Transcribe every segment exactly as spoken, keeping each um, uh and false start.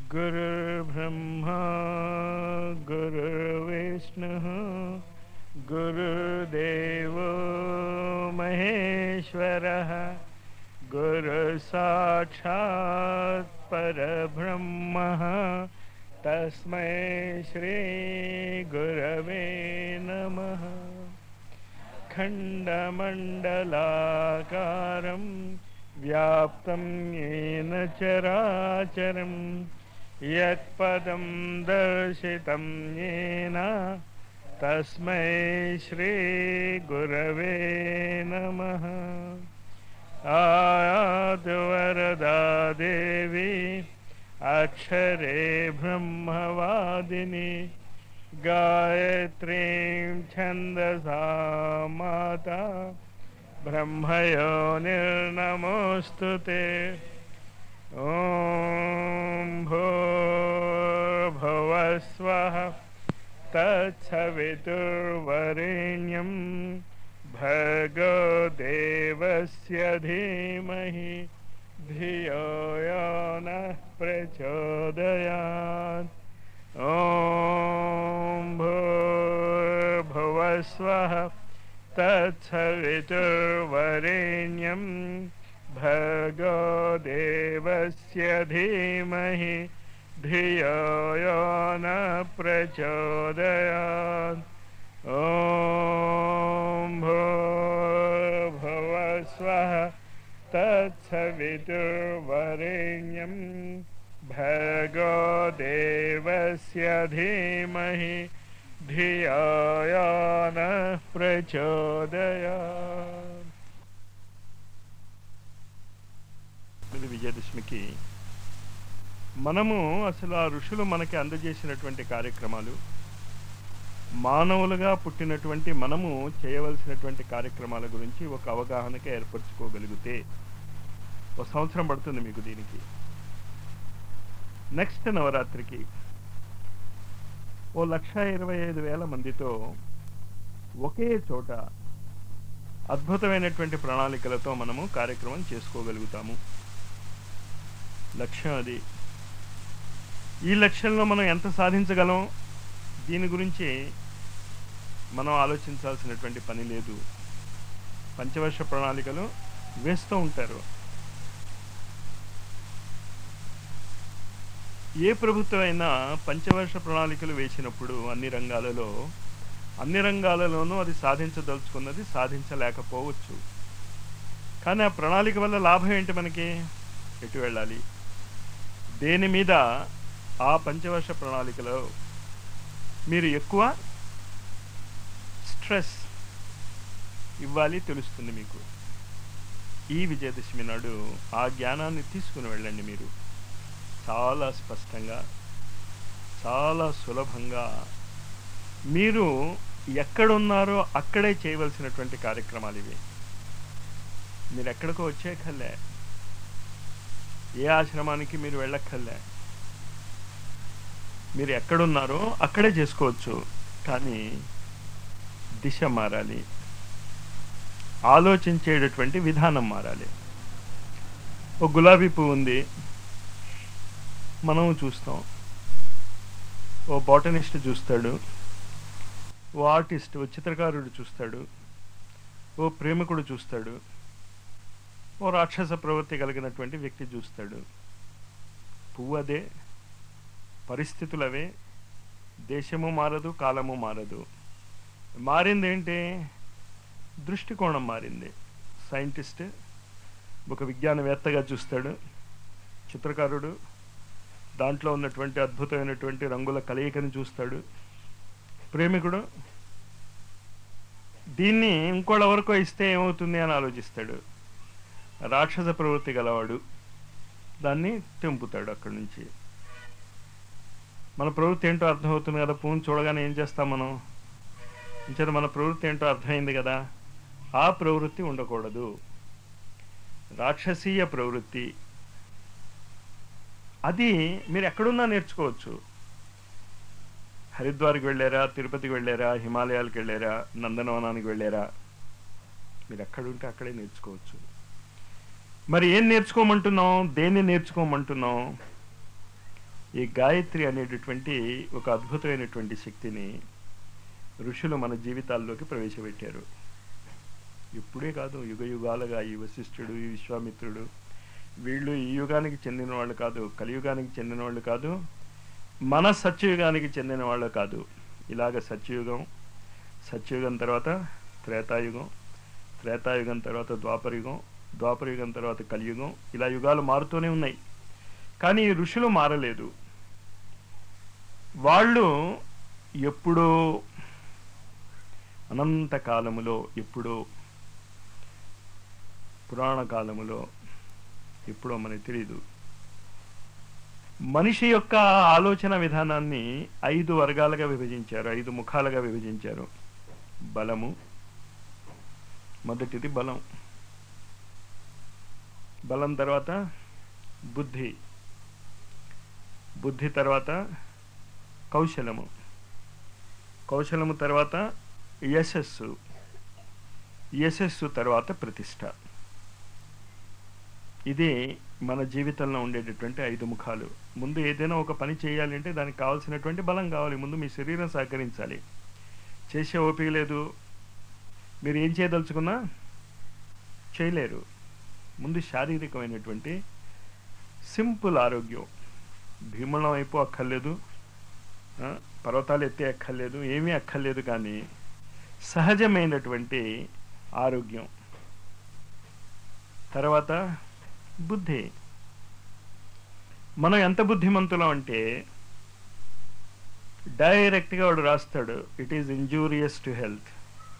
गुरुर्ब्रह्मा गुरुर्विष्णुः गुरुर्देवो महेश्वरः गुरुसाक्षात् परब्रह्मः तस्मै श्री गुरवे नमः। खण्डमण्डलाकारं व्याप्तं येन चराचरं यत्पदं दर्शितं येन तस्मै श्रीगुरवे नमः। आयातु वरदा देवी अक्षरे ब्रह्मवादिनी गायत्रीं छन्दसा माता ब्रह्मयोनिर्नमोऽस्तु ते। ॐ भूर्भुवस्वः तत्सवितुर्वरेण्यं भर्गो देवस्य धीमहि धियो यो नः प्रचोदयात्। ॐ भूर्भुवस्वः तत्सवितुर्वरेण्यं भर्गो देवस्य धीमहि धियो यो नः प्रचोदयात्। ॐ भूर्भुवस्वः तत्सवितुर्वरेण्यं भर्गो देवस्य धीमहि धियो यो नः प्रचोदयात्। ఇది విజయదశమికి మనము అసలు ఆ ఋషులు మనకి అందజేసినటువంటి కార్యక్రమాలు, మానవులుగా పుట్టినటువంటి మనము చేయవలసినటువంటి కార్యక్రమాల గురించి ఒక అవగాహనకి ఏర్పరచుకోగలిగితే ఒక సంవత్సరం పడుతుంది మీకు దీనికి. నెక్స్ట్ నవరాత్రికి ఓ లక్ష ఇరవై ఐదు వేల మందితో ఒకే చోట అద్భుతమైనటువంటి ప్రణాళికలతో మనము కార్యక్రమం చేసుకోగలుగుతాము. లక్ష్యం అది. ఈ లక్ష్యంలో మనం ఎంత సాధించగలం దీని గురించి మనం ఆలోచించాల్సినటువంటి పని లేదు. పంచవర్ష ప్రణాళికలు వేస్తూ ఉంటారు. ఏ ప్రభుత్వం అయినా పంచవర్ష ప్రణాళికలు వేసినప్పుడు అన్ని రంగాలలో అన్ని రంగాలలోనూ అది సాధించదలుచుకున్నది సాధించలేకపోవచ్చు. కానీ ఆ ప్రణాళిక వల్ల లాభం ఏంటి? మనకి ఎటు వెళ్ళాలి, దేని మీద ఆ పంచవర్ష ప్రణాళికలో మీరు ఎక్కువ స్ట్రెస్ ఇవ్వాలి తెలుస్తుంది మీకు. ఈ విజయదశమి నాడు ఆ జ్ఞానాన్ని తీసుకుని వెళ్ళండి. మీరు చాలా స్పష్టంగా, చాలా సులభంగా మీరు ఎక్కడున్నారో అక్కడే చేయవలసినటువంటి కార్యక్రమాలు ఇవి. మీరు ఎక్కడికో వచ్చేయక్కర్లే, ఏ ఆశ్రమానికి మీరు వెళ్ళక్కర్లే, మీరు ఎక్కడున్నారో అక్కడే చేసుకోవచ్చు. కానీ దిశ మారాలి, ఆలోచించేటటువంటి విధానం మారాలి. ఓ గులాబీ పువ్వు ఉంది, మనం చూస్తాం. ఓ బాటనిస్ట్ చూస్తాడు, ఓ ఆర్టిస్ట్, ఓ చిత్రకారుడు చూస్తాడు, ఓ ప్రేమికుడు చూస్తాడు, ఓ రాక్షస ప్రవృత్తి కలిగినటువంటి వ్యక్తి చూస్తాడు. పువ్వు అదే, పరిస్థితులు అవే, దేశము మారదు, కాలము మారదు. మారింది ఏంటి? దృష్టికోణం మారింది. సైంటిస్ట్ ఒక విజ్ఞానవేత్తగా చూస్తాడు, చిత్రకారుడు దాంట్లో ఉన్నటువంటి అద్భుతమైనటువంటి రంగుల కలయికని చూస్తాడు, ప్రేమికుడు దీన్ని ఇంకోళ్ళ వరకు ఇస్తే ఏమవుతుంది అని ఆలోచిస్తాడు, రాక్షస ప్రవృత్తి గలవాడు దాన్ని తెంపుతాడు అక్కడి నుంచి. మన ప్రవృత్తి ఏంటో అర్థమవుతుంది కదా. పువ్వును చూడగానే ఏం చేస్తాం మనం? ఇంచేత మన ప్రవృత్తి ఏంటో అర్థమైంది కదా. ఆ ప్రవృత్తి ఉండకూడదు, రాక్షసీయ ప్రవృత్తి. అది మీరు ఎక్కడున్నా నేర్చుకోవచ్చు. హరిద్వార్కి వెళ్ళారా, తిరుపతికి వెళ్ళారా, హిమాలయాలకు వెళ్ళారా, నందనవనానికి వెళ్ళారా, మీరు ఎక్కడుంటే అక్కడే నేర్చుకోవచ్చు. మరి ఏం నేర్చుకోమంటున్నాం, దేన్ని నేర్చుకోమంటున్నాం? ఈ గాయత్రి అనేటటువంటి ఒక అద్భుతమైనటువంటి శక్తిని ఋషులు మన జీవితాల్లోకి ప్రవేశపెట్టారు. ఇప్పుడే కాదు, యుగ యుగాలుగా ఈ వశిష్ఠుడు, ఈ విశ్వామిత్రుడు, వీళ్ళు ఈ యుగానికి చెందిన వాళ్ళు కాదు, కలియుగానికి చెందిన వాళ్ళు కాదు, మన సత్యయుగానికి చెందిన వాళ్ళు కాదు. ఇలాగ సత్యయుగం, సత్యయుగం తర్వాత త్రేతాయుగం, త్రేతాయుగం తర్వాత ద్వాపరయుగం, ద్వాపరయుగం తర్వాత కలియుగం, ఇలా యుగాలు మారుతూనే ఉన్నాయి. కానీ ఈ ఋషులు మారలేదు. వాళ్ళు ఎప్పుడో అనంతకాలములో, ఎప్పుడో పురాణ కాలములో, ఎప్పుడో మనకి తెలీదు, మనిషి యొక్క ఆలోచన విధానాన్ని ఐదు వర్గాలుగా విభజించారు, ఐదు ముఖాలుగా విభజించారు. బలము, మొదటిది బలం. బలం తర్వాత బుద్ధి, బుద్ధి తర్వాత కౌశలము, కౌశలము తర్వాత యశస్సు, యశస్సు తర్వాత ప్రతిష్ట. ఇది మన జీవితంలో ఉండేటటువంటి ఐదు ముఖాలు. ముందు ఏదైనా ఒక పని చేయాలి అంటే దానికి కావాల్సినటువంటి బలం కావాలి. ముందు మీ శరీరం సహకరించాలి. చేసే ఓపిక లేదు, మీరు ఏం చేయదలుచుకున్నా చేయలేరు. ముందు శారీరకమైనటువంటి సింపుల్ ఆరోగ్యం. భీమణం అయిపో అక్కర్లేదు, పర్వతాలు ఎత్తే అక్కర్లేదు, ఏమీ అక్కర్లేదు, కానీ సహజమైనటువంటి ఆరోగ్యం. తర్వాత బుద్ధి. మనం ఎంత బుద్ధిమంతులం అంటే డైరెక్ట్గా వాడు రాస్తాడు, it is injurious to health.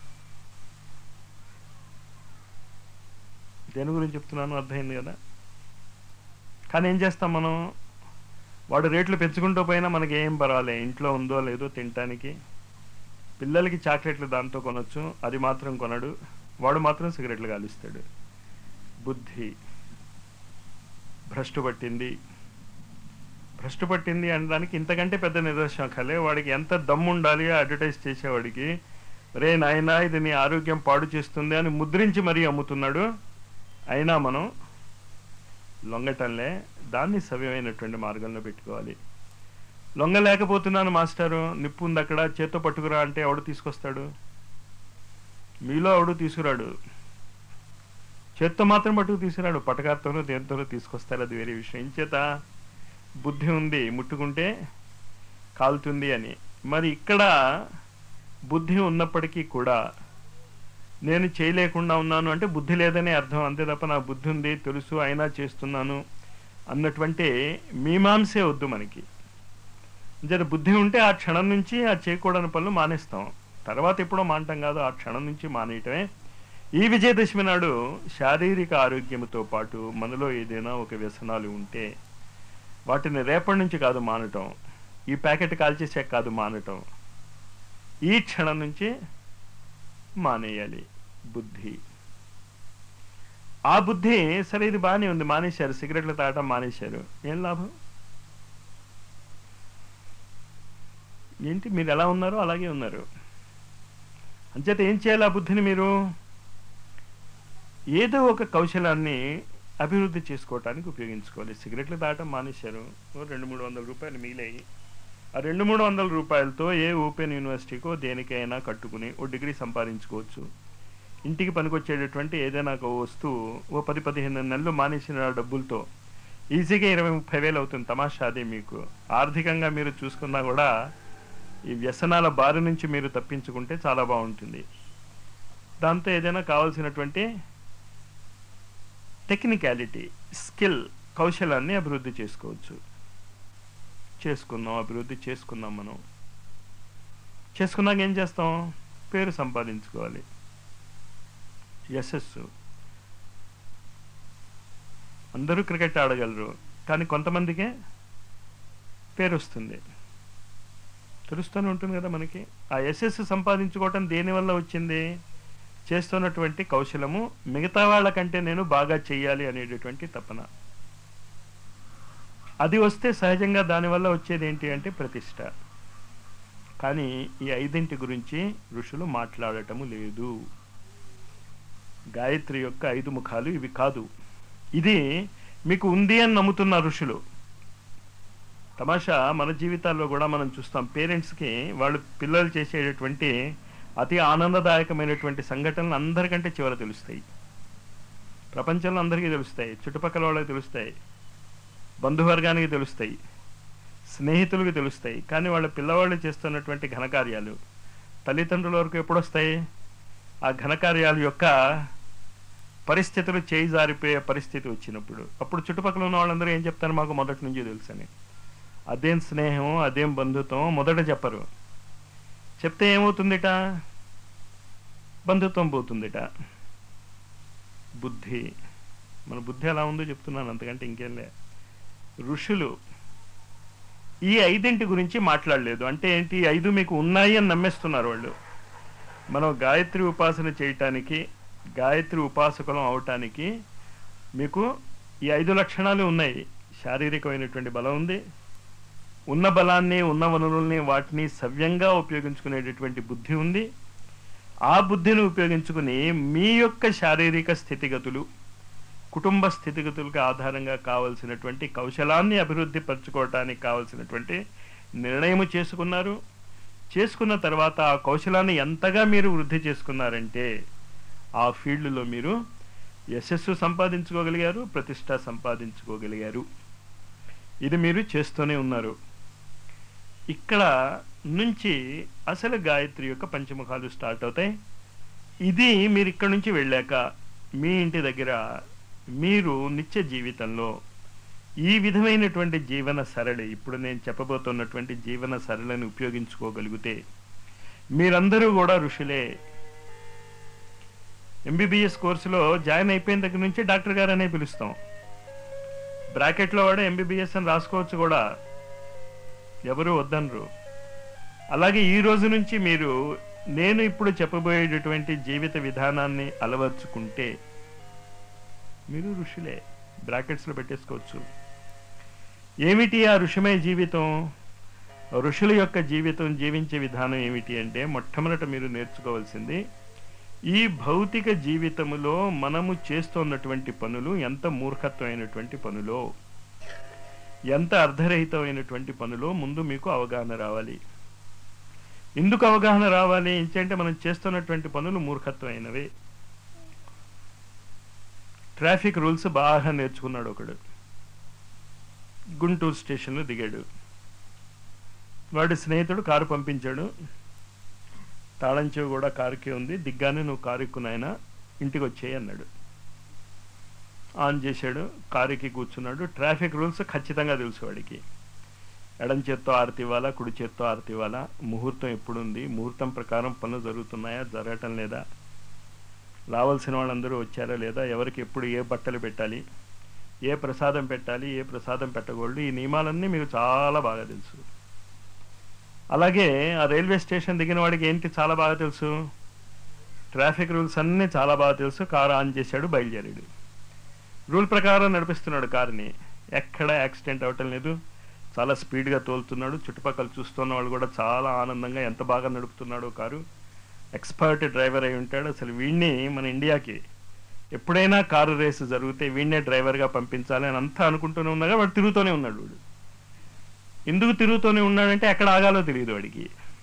దేని గురించి చెప్తున్నాను అర్థమైంది కదా. కానీ ఏం చేస్తాం మనం, వాడు రేట్లు పెంచుకుంటూ పోయినా మనకి ఏం పర్వాలే, ఇంట్లో ఉందో లేదో తినటానికి. పిల్లలకి చాక్లెట్లు దాంతో కొనొచ్చు, అది మాత్రం కొనడు, వాడు మాత్రం సిగరెట్లు కాలుస్తాడు. బుద్ధి భ్రష్టు పట్టింది. భ్రష్టు పట్టింది అనడానికి ఇంతకంటే పెద్ద నిదర్శనం కలే. వాడికి ఎంత దమ్ము ఉండాలి అడ్వర్టైజ్ చేసేవాడికి, రే నాయనా ఇది నీ ఆరోగ్యం పాడు చేస్తుంది అని ముద్రించి మరీ అమ్ముతున్నాడు. అయినా మనం లొంగటంలే, దాన్ని సవ్యమైనటువంటి మార్గంలో పెట్టుకోవాలి. లొంగలేకపోతున్నాను మాస్టారు, నిప్పు ఉంది అక్కడ, చేత్తో పట్టుకురా అంటే ఎవడు తీసుకొస్తాడు? మీలో ఎవడు తీసుకురాడు. చేత్తో మాత్రం పట్టుకు తీసుకురాడు, పటకార్తోనూ దేనితోనూ తీసుకొస్తారు, అది వేరే విషయం. ఇంచేత బుద్ధి ఉంది, ముట్టుకుంటే కాలుతుంది అని. మరి ఇక్కడ బుద్ధి ఉన్నప్పటికీ కూడా నేను చేయలేకుండా ఉన్నాను అంటే బుద్ధి లేదనే అర్థం, అంతే తప్ప నాకు బుద్ధి ఉంది తెలుసు అయినా చేస్తున్నాను అన్నటువంటి మీమాంసే వద్దు మనకి. జర బుద్ధి ఉంటే ఆ క్షణం నుంచి ఆ చేయకూడని పనులు మానేస్తాం. తర్వాత ఎప్పుడో మానటం కాదు, ఆ క్షణం నుంచి మానేయటమే. ఈ విజయదశమి నాడు శారీరక ఆరోగ్యంతో పాటు మనలో ఏదైనా ఒక వ్యసనాలు ఉంటే వాటిని రేపటి నుంచి కాదు మానటం, ఈ ప్యాకెట్ కాల్చేసాక కాదు మానటం, ఈ క్షణం నుంచి మానేయాలి. బుద్ధి, ఆ బుద్ధి సరే ఇది బాగానే ఉంది, మానేశారు, సిగరెట్లు తాగటం మానేశారు, ఏం లాభం? ఏంటి మీరు ఎలా ఉన్నారో అలాగే ఉన్నారు. అంచేత ఏం చేయాలి? ఆ బుద్ధిని మీరు ఏదో ఒక కౌశలాన్ని అభివృద్ధి చేసుకోవటానికి ఉపయోగించుకోవాలి. సిగరెట్లు తాగటం మానేశారు, రెండు మూడు వందల రూపాయలు మిగిలాయి. ఆ రెండు మూడు వందల రూపాయలతో ఏ ఓపెన్ యూనివర్సిటీకో దేనికైనా కట్టుకుని ఓ డిగ్రీ సంపాదించుకోవచ్చు. ఇంటికి పనికొచ్చేటటువంటి ఏదైనా ఒక వస్తువు ఓ పది పదిహేను నెలలు మానేసిన డబ్బులతో ఈజీగా ఇరవై ముప్పై వేలు అవుతుంది. తమాషా అదే. మీకు ఆర్థికంగా మీరు చూసుకున్నా కూడా ఈ వ్యసనాల బారి నుంచి మీరు తప్పించుకుంటే చాలా బాగుంటుంది. దాంతో ఏదైనా కావాల్సినటువంటి టెక్నికాలిటీ, స్కిల్, కౌశలాన్ని అభివృద్ధి చేసుకోవచ్చు. చేసుకుందాం, అభివృద్ధి చేసుకుందాం. మనం చేసుకున్నాక ఏం చేస్తాం? పేరు సంపాదించుకోవాలి, యశస్సు. అందరూ క్రికెట్ ఆడగలరు, కానీ కొంతమందికే పేరు వస్తుంది, తెలుస్తూనే ఉంటుంది కదా మనకి. ఆ యశస్సు సంపాదించుకోవటం దేనివల్ల వచ్చింది? చేస్తున్నటువంటి కౌశలము మిగతా వాళ్ళకంటే నేను బాగా చెయ్యాలి అనేటటువంటి తపన. అది వస్తే సహజంగా దానివల్ల వచ్చేది ఏంటి అంటే ప్రతిష్ట. కానీ ఈ ఐదింటి గురించి ఋషులు మాట్లాడటము లేదు. గాయత్రి యొక్క ఐదు ముఖాలు ఇవి కాదు. ఇది మీకు ఉంది అని నమ్ముతున్న ఋషులు, తమాషా మన జీవితాల్లో కూడా మనం చూస్తాం. పేరెంట్స్కి వాళ్ళు పిల్లలు చేసేటటువంటి అతి ఆనందదాయకమైనటువంటి సంఘటనలు అందరికంటే చివర తెలుస్తాయి. ప్రపంచంలో అందరికీ తెలుస్తాయి, చుట్టుపక్కల వాళ్ళకి తెలుస్తాయి, బంధువర్గానికి తెలుస్తాయి, స్నేహితులకు తెలుస్తాయి. కానీ వాళ్ళ పిల్లవాళ్ళు చేస్తున్నటువంటి ఘనకార్యాలు తల్లిదండ్రుల వరకు ఎప్పుడు వస్తాయి? ఆ ఘనకార్యాల యొక్క పరిస్థితులు చేయి జారిపోయే పరిస్థితి వచ్చినప్పుడు. అప్పుడు చుట్టుపక్కల ఉన్న వాళ్ళందరూ ఏం చెప్తారు? మాకు మొదటి నుంచి తెలుసని. అదేం స్నేహం, అదేం బంధుత్వం మొదట చెప్పరు. చెప్తే ఏమవుతుందిట? బంధుత్వం పోతుందిట. బుద్ధి, మన బుద్ధి ఎలా ఉందో చెప్తున్నాను, అంతకంటే ఇంకేం లే. ఋషులు ఈ ఐదింటి గురించి మాట్లాడలేదు. అంటే ఏంటి? ఐదు మీకు ఉన్నాయి అని నమ్మేస్తున్నారు వాళ్ళు. మనం గాయత్రి ఉపాసన చేయటానికి, గాయత్రి ఉపాసకులం అవటానికి మీకు ఈ ఐదు లక్షణాలు ఉన్నాయి. శారీరకమైనటువంటి బలం ఉంది, ఉన్న బలాన్ని, ఉన్న వనరుల్ని, వాటిని సవ్యంగా ఉపయోగించుకునేటటువంటి బుద్ధి ఉంది. ఆ బుద్ధిని ఉపయోగించుకుని మీ యొక్క శారీరక స్థితిగతులు, కుటుంబ స్థితిగతులకు ఆధారంగా కావలసినటువంటి కౌశలాన్ని అభివృద్ధి పరచుకోవటానికి కావలసినటువంటి నిర్ణయం చేసుకున్నారు. చేసుకున్న తర్వాత ఆ కౌశలాన్ని ఎంతగా మీరు వృద్ధి చేసుకున్నారంటే ఆ ఫీల్డ్లో మీరు యశస్సు సంపాదించుకోగలిగారు, ప్రతిష్ట సంపాదించుకోగలిగారు. ఇది మీరు చేస్తూనే ఉన్నారు. ఇక్కడ నుంచి అసలు గాయత్రి యొక్క పంచముఖాలు స్టార్ట్ అవుతాయి. ఇది మీరు ఇక్కడ నుంచి వెళ్ళాక మీ ఇంటి దగ్గర మీరు నిత్య జీవితంలో ఈ విధమైనటువంటి జీవన సరళి, ఇప్పుడు నేను చెప్పబోతున్నటువంటి జీవన సరళిని ఉపయోగించుకోగలిగితే మీరందరూ కూడా ఋషులే. ఎంబీబీఎస్ కోర్సులో జాయిన్ అయిపోయిన దగ్గర నుంచి డాక్టర్ గారు అనే పిలుస్తాం. బ్రాకెట్లో వాడు ఎంబీబీఎస్ అని రాసుకోవచ్చు కూడా, ఎవరు వద్దనరు. అలాగే ఈ రోజు నుంచి మీరు నేను ఇప్పుడు చెప్పబోయేటటువంటి జీవిత విధానాన్ని అలవర్చుకుంటే మీరు ఋషులే, బ్రాకెట్స్లో పెట్టేసుకోవచ్చు. ఏమిటి ఆ ఋషిమయ జీవితం? ఋషుల యొక్క జీవితం, జీవించే విధానం ఏమిటి అంటే, మొట్టమొదట మీరు నేర్చుకోవాల్సింది ఈ భౌతిక జీవితములో మనము చేస్తున్నటువంటి పనులు ఎంత మూర్ఖత్వమైనటువంటి పనులో, ఎంత అర్ధరహితమైనటువంటి పనులో ముందు మీకు అవగాహన రావాలి. ఎందుకు అవగాహన రావాలి అంటే, మనం చేస్తున్నటువంటి పనులు మూర్ఖత్వమైనవి. ట్రాఫిక్ రూల్స్ బాగా నేర్చుకున్నాడు ఒకడు, గుంటూరు స్టేషన్లో దిగాడు. వాడి స్నేహితుడు కారు పంపించాడు, తాళం చెవి కూడా కారుకే ఉంది, దిగ్గానే నువ్వు కారు ఎక్కునాయన ఇంటికి వచ్చేయి అన్నాడు. ఆన్ చేశాడు, కారుకి కూర్చున్నాడు. ట్రాఫిక్ రూల్స్ ఖచ్చితంగా తెలుసు వాడికి. ఎడం చేత్తో ఆరతి ఇవ్వాలా, కుడి చేత్తో ఆరతి ఇవ్వాలా, ముహూర్తం ఎప్పుడుంది, ముహూర్తం ప్రకారం పనులు జరుగుతున్నాయా, జరగటం లేదా, రావాల్సిన వాళ్ళందరూ వచ్చారా లేదా, ఎవరికి ఎప్పుడు ఏ బట్టలు పెట్టాలి, ఏ ప్రసాదం పెట్టాలి, ఏ ప్రసాదం పెట్టకూడదు, ఈ నియమాలన్నీ మీకు చాలా బాగా తెలుసు. అలాగే ఆ రైల్వే స్టేషన్ దిగిన వాడికి ఏంటి చాలా బాగా తెలుసు? ట్రాఫిక్ రూల్స్ అన్నీ చాలా బాగా తెలుసు. కారు ఆన్ చేశాడు, బయలుదేరాడు. రూల్ ప్రకారం నడిపిస్తున్నాడు కారుని, ఎక్కడ యాక్సిడెంట్ అవ్వటం లేదు, చాలా స్పీడ్గా తోలుతున్నాడు. చుట్టుపక్కల చూస్తున్న వాళ్ళు కూడా చాలా ఆనందంగా ఎంత బాగా నడుపుతున్నాడు కారు. ఎక్స్పర్ట్ డ్రైవర్ అయి ఉంటాడు. అసలు వీడిని మన ఇండియాకి ఎప్పుడైనా కారు రేసు జరిగితే వీడినే డ్రైవర్గా పంపించాలి అని అంతా అనుకుంటూనే ఉన్నాగా వాడు తిరుగుతూనే ఉన్నాడు. వాడు ఎందుకు తిరుగుతూనే ఉన్నాడంటే ఎక్కడ ఆగాలో తెలియదు వాడికి.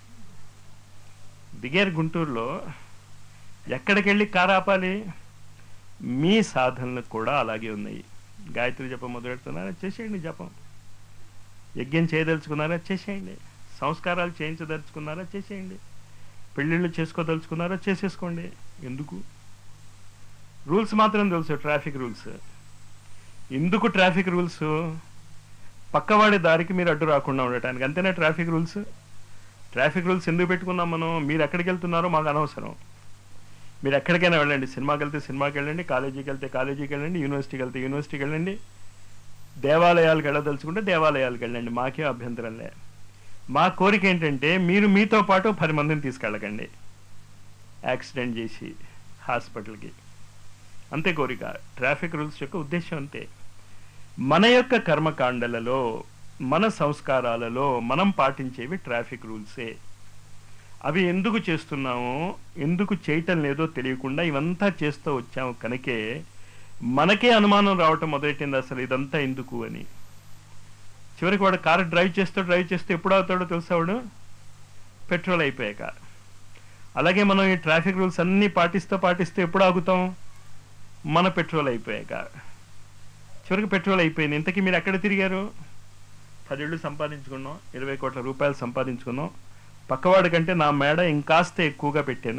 దిగారు గుంటూరులో, ఎక్కడికి వెళ్ళి కారు ఆపాలి? మీ సాధనలు కూడా అలాగే ఉన్నాయి. గాయత్రి జపం మొదలెడుతున్నారా, చేసేయండి జపం. యజ్ఞం చేయదలుచుకున్నారా, చేసేయండి. సంస్కారాలు చేయించదలుచుకున్నారా, చేసేయండి. పెళ్ళిళ్ళు చేసుకోదలుచుకున్నారా, చేసేసుకోండి. ఎందుకు? రూల్స్ మాత్రం తెలుసు, ట్రాఫిక్ రూల్స్. ఎందుకు ట్రాఫిక్ రూల్స్? పక్కవాడి దారికి మీరు అడ్డు రాకుండా ఉండటానికి, అంతేనా ట్రాఫిక్ రూల్స్? ట్రాఫిక్ రూల్స్ ఎందుకు పెట్టుకున్నాం మనం? మీరు ఎక్కడికి వెళ్తున్నారో మాకు అనవసరం. మీరు ఎక్కడికైనా వెళ్ళండి, సినిమాకి వెళ్తే సినిమాకి వెళ్ళండి, కాలేజీకి వెళ్తే కాలేజీకి వెళ్ళండి, యూనివర్సిటీకి వెళ్తే యూనివర్సిటీకి వెళ్ళండి, దేవాలయాలకు వెళ్ళదలుచుకుంటే దేవాలయాలకు వెళ్ళండి, మాకే అభ్యంతరంలే. మా కోరిక ఏంటంటే మీరు మీతో పాటు పది మందిని తీసుకెళ్ళకండి యాక్సిడెంట్ చేసి హాస్పిటల్కి. అంతే కోరిక. ట్రాఫిక్ రూల్స్ యొక్క ఉద్దేశం అంతే. మన యొక్క కర్మకాండలలో, మన సంస్కారాలలో మనం పాటించేవి ట్రాఫిక్ రూల్సే. అవి ఎందుకు చేస్తున్నామో, ఎందుకు చేయటం లేదో తెలియకుండా ఇవంతా చేస్తూ వచ్చాము కనుకే మనకే అనుమానం రావటం మొదలెట్టింది, అసలు ఇదంతా ఎందుకు అని. చివరికి వాడు కారు డ్రైవ్ చేస్తూ డ్రైవ్ చేస్తూ ఎప్పుడు అవుతాడో తెలుసా వాడు? పెట్రోల్ అయిపోయాక. అలాగే మనం ఈ ట్రాఫిక్ రూల్స్ అన్నీ పాటిస్తూ పాటిస్తూ ఎప్పుడు ఆగుతాం? మన పెట్రోల్ అయిపోయాక. చివరికి పెట్రోల్ అయిపోయింది. ఇంతకీ మీరు ఎక్కడ తిరిగారు? పదేళ్ళు సంపాదించుకున్నాం, ఇరవై కోట్ల రూపాయలు సంపాదించుకున్నాం, పక్కవాడి కంటే నా మేడ ఇంకాస్త ఎక్కువగా పెట్టాను.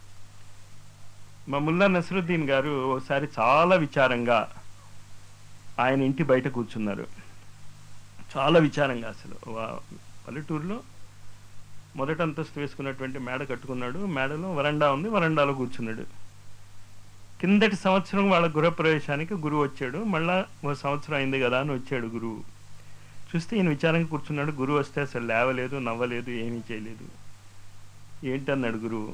మా ముల్లా నసరుద్దీన్ గారు ఒకసారి చాలా విచారంగా ఆయన ఇంటి బయట కూర్చున్నారు. చాలా విచారంగా, అసలు పల్లెటూరులో మొదట అంతస్తు వేసుకున్నటువంటి మేడ కట్టుకున్నాడు. మేడలో వరండా ఉంది, వరండాలో కూర్చున్నాడు. కిందటి సంవత్సరం వాళ్ళ గృహప్రవేశానికి గురువు వచ్చాడు. మళ్ళా ఓ సంవత్సరం అయింది కదా అని వచ్చాడు గురువు. చూస్తే ఈయన విచారంగా కూర్చున్నాడు. గురువు వస్తే అసలు లేవలేదు, నవ్వలేదు, ఏమీ చేయలేదు. ఏంటన్నాడు గురువు.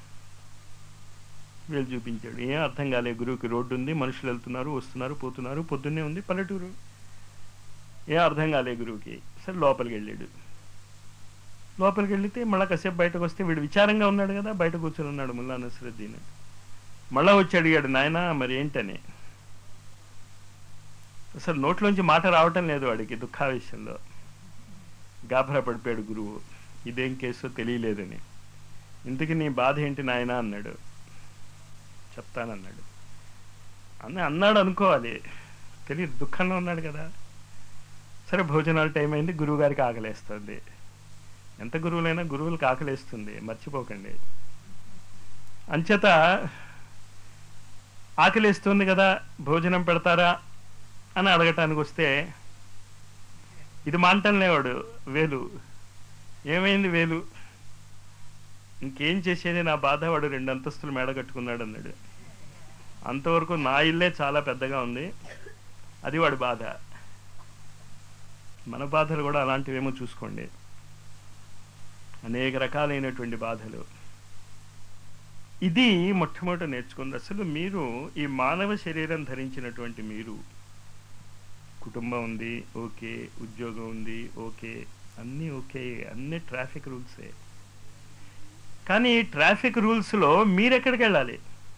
వీళ్ళు చూపించాడు. ఏం అర్థం కాలేదు గురువుకి. రోడ్డు ఉంది, మనుషులు వెళ్తున్నారు, వస్తున్నారు, పోతున్నారు, పొద్దున్నే ఉంది పల్లెటూరు. ఏం అర్థం కాలేదు గురువుకి. సరే లోపలికి వెళ్ళాడు. లోపలికి వెళితే మళ్ళీ కాసేపు బయటకు వస్తే వీడు విచారంగా ఉన్నాడు కదా, బయట కూర్చొని ఉన్నాడు ముల్లా నసరుద్దీన్. మళ్ళా వచ్చి అడిగాడు, నాయన మరి ఏంటని. అసలు నోట్లోంచి మాట రావటం లేదు వాడికి, దుఃఖావేశంలో. గాభరా పడిపోయాడు గురువు, ఇదేం కేసో తెలియలేదని. ఇంతకీ నీ బాధ ఏంటి నాయన అన్నాడు. చెప్తానన్నాడు. అన్న అన్నాడు అనుకోవాలి, తెలియదు, దుఃఖంలో ఉన్నాడు కదా. సరే భోజనాలు టైం అయింది, గురువు గారికి ఆకలేస్తుంది. ఎంత గురువులైనా గురువులకు ఆకలేస్తుంది, మర్చిపోకండి. అంచేత ఆకలేస్తుంది కదా, భోజనం పెడతారా అని అడగటానికి వస్తే ఇది మాంటం లేవాడు. వేలు ఏమైంది వేలు, ఇంకేం చేసేది నా బాధ, వాడు రెండు అంతస్తులు మేడ కట్టుకున్నాడు అన్నాడు. అంతవరకు నా ఇల్లే చాలా పెద్దగా ఉంది, అది వాడి బాధ. మన బాధలు కూడా అలాంటివేమో చూసుకోండి, అనేక రకాలైనటువంటి బాధలు. ఇది మొట్టమొదట నేర్చుకుంది. అసలు మీరు ఈ మానవ శరీరం ధరించినటువంటి మీరు, కుటుంబం ఉంది ఓకే, ఉద్యోగం ఉంది ఓకే, అన్నీ ఓకే, అన్నీ ట్రాఫిక్ రూల్సే. కానీ ట్రాఫిక్ రూల్స్లో మీరెక్కడికి వెళ్ళాలి,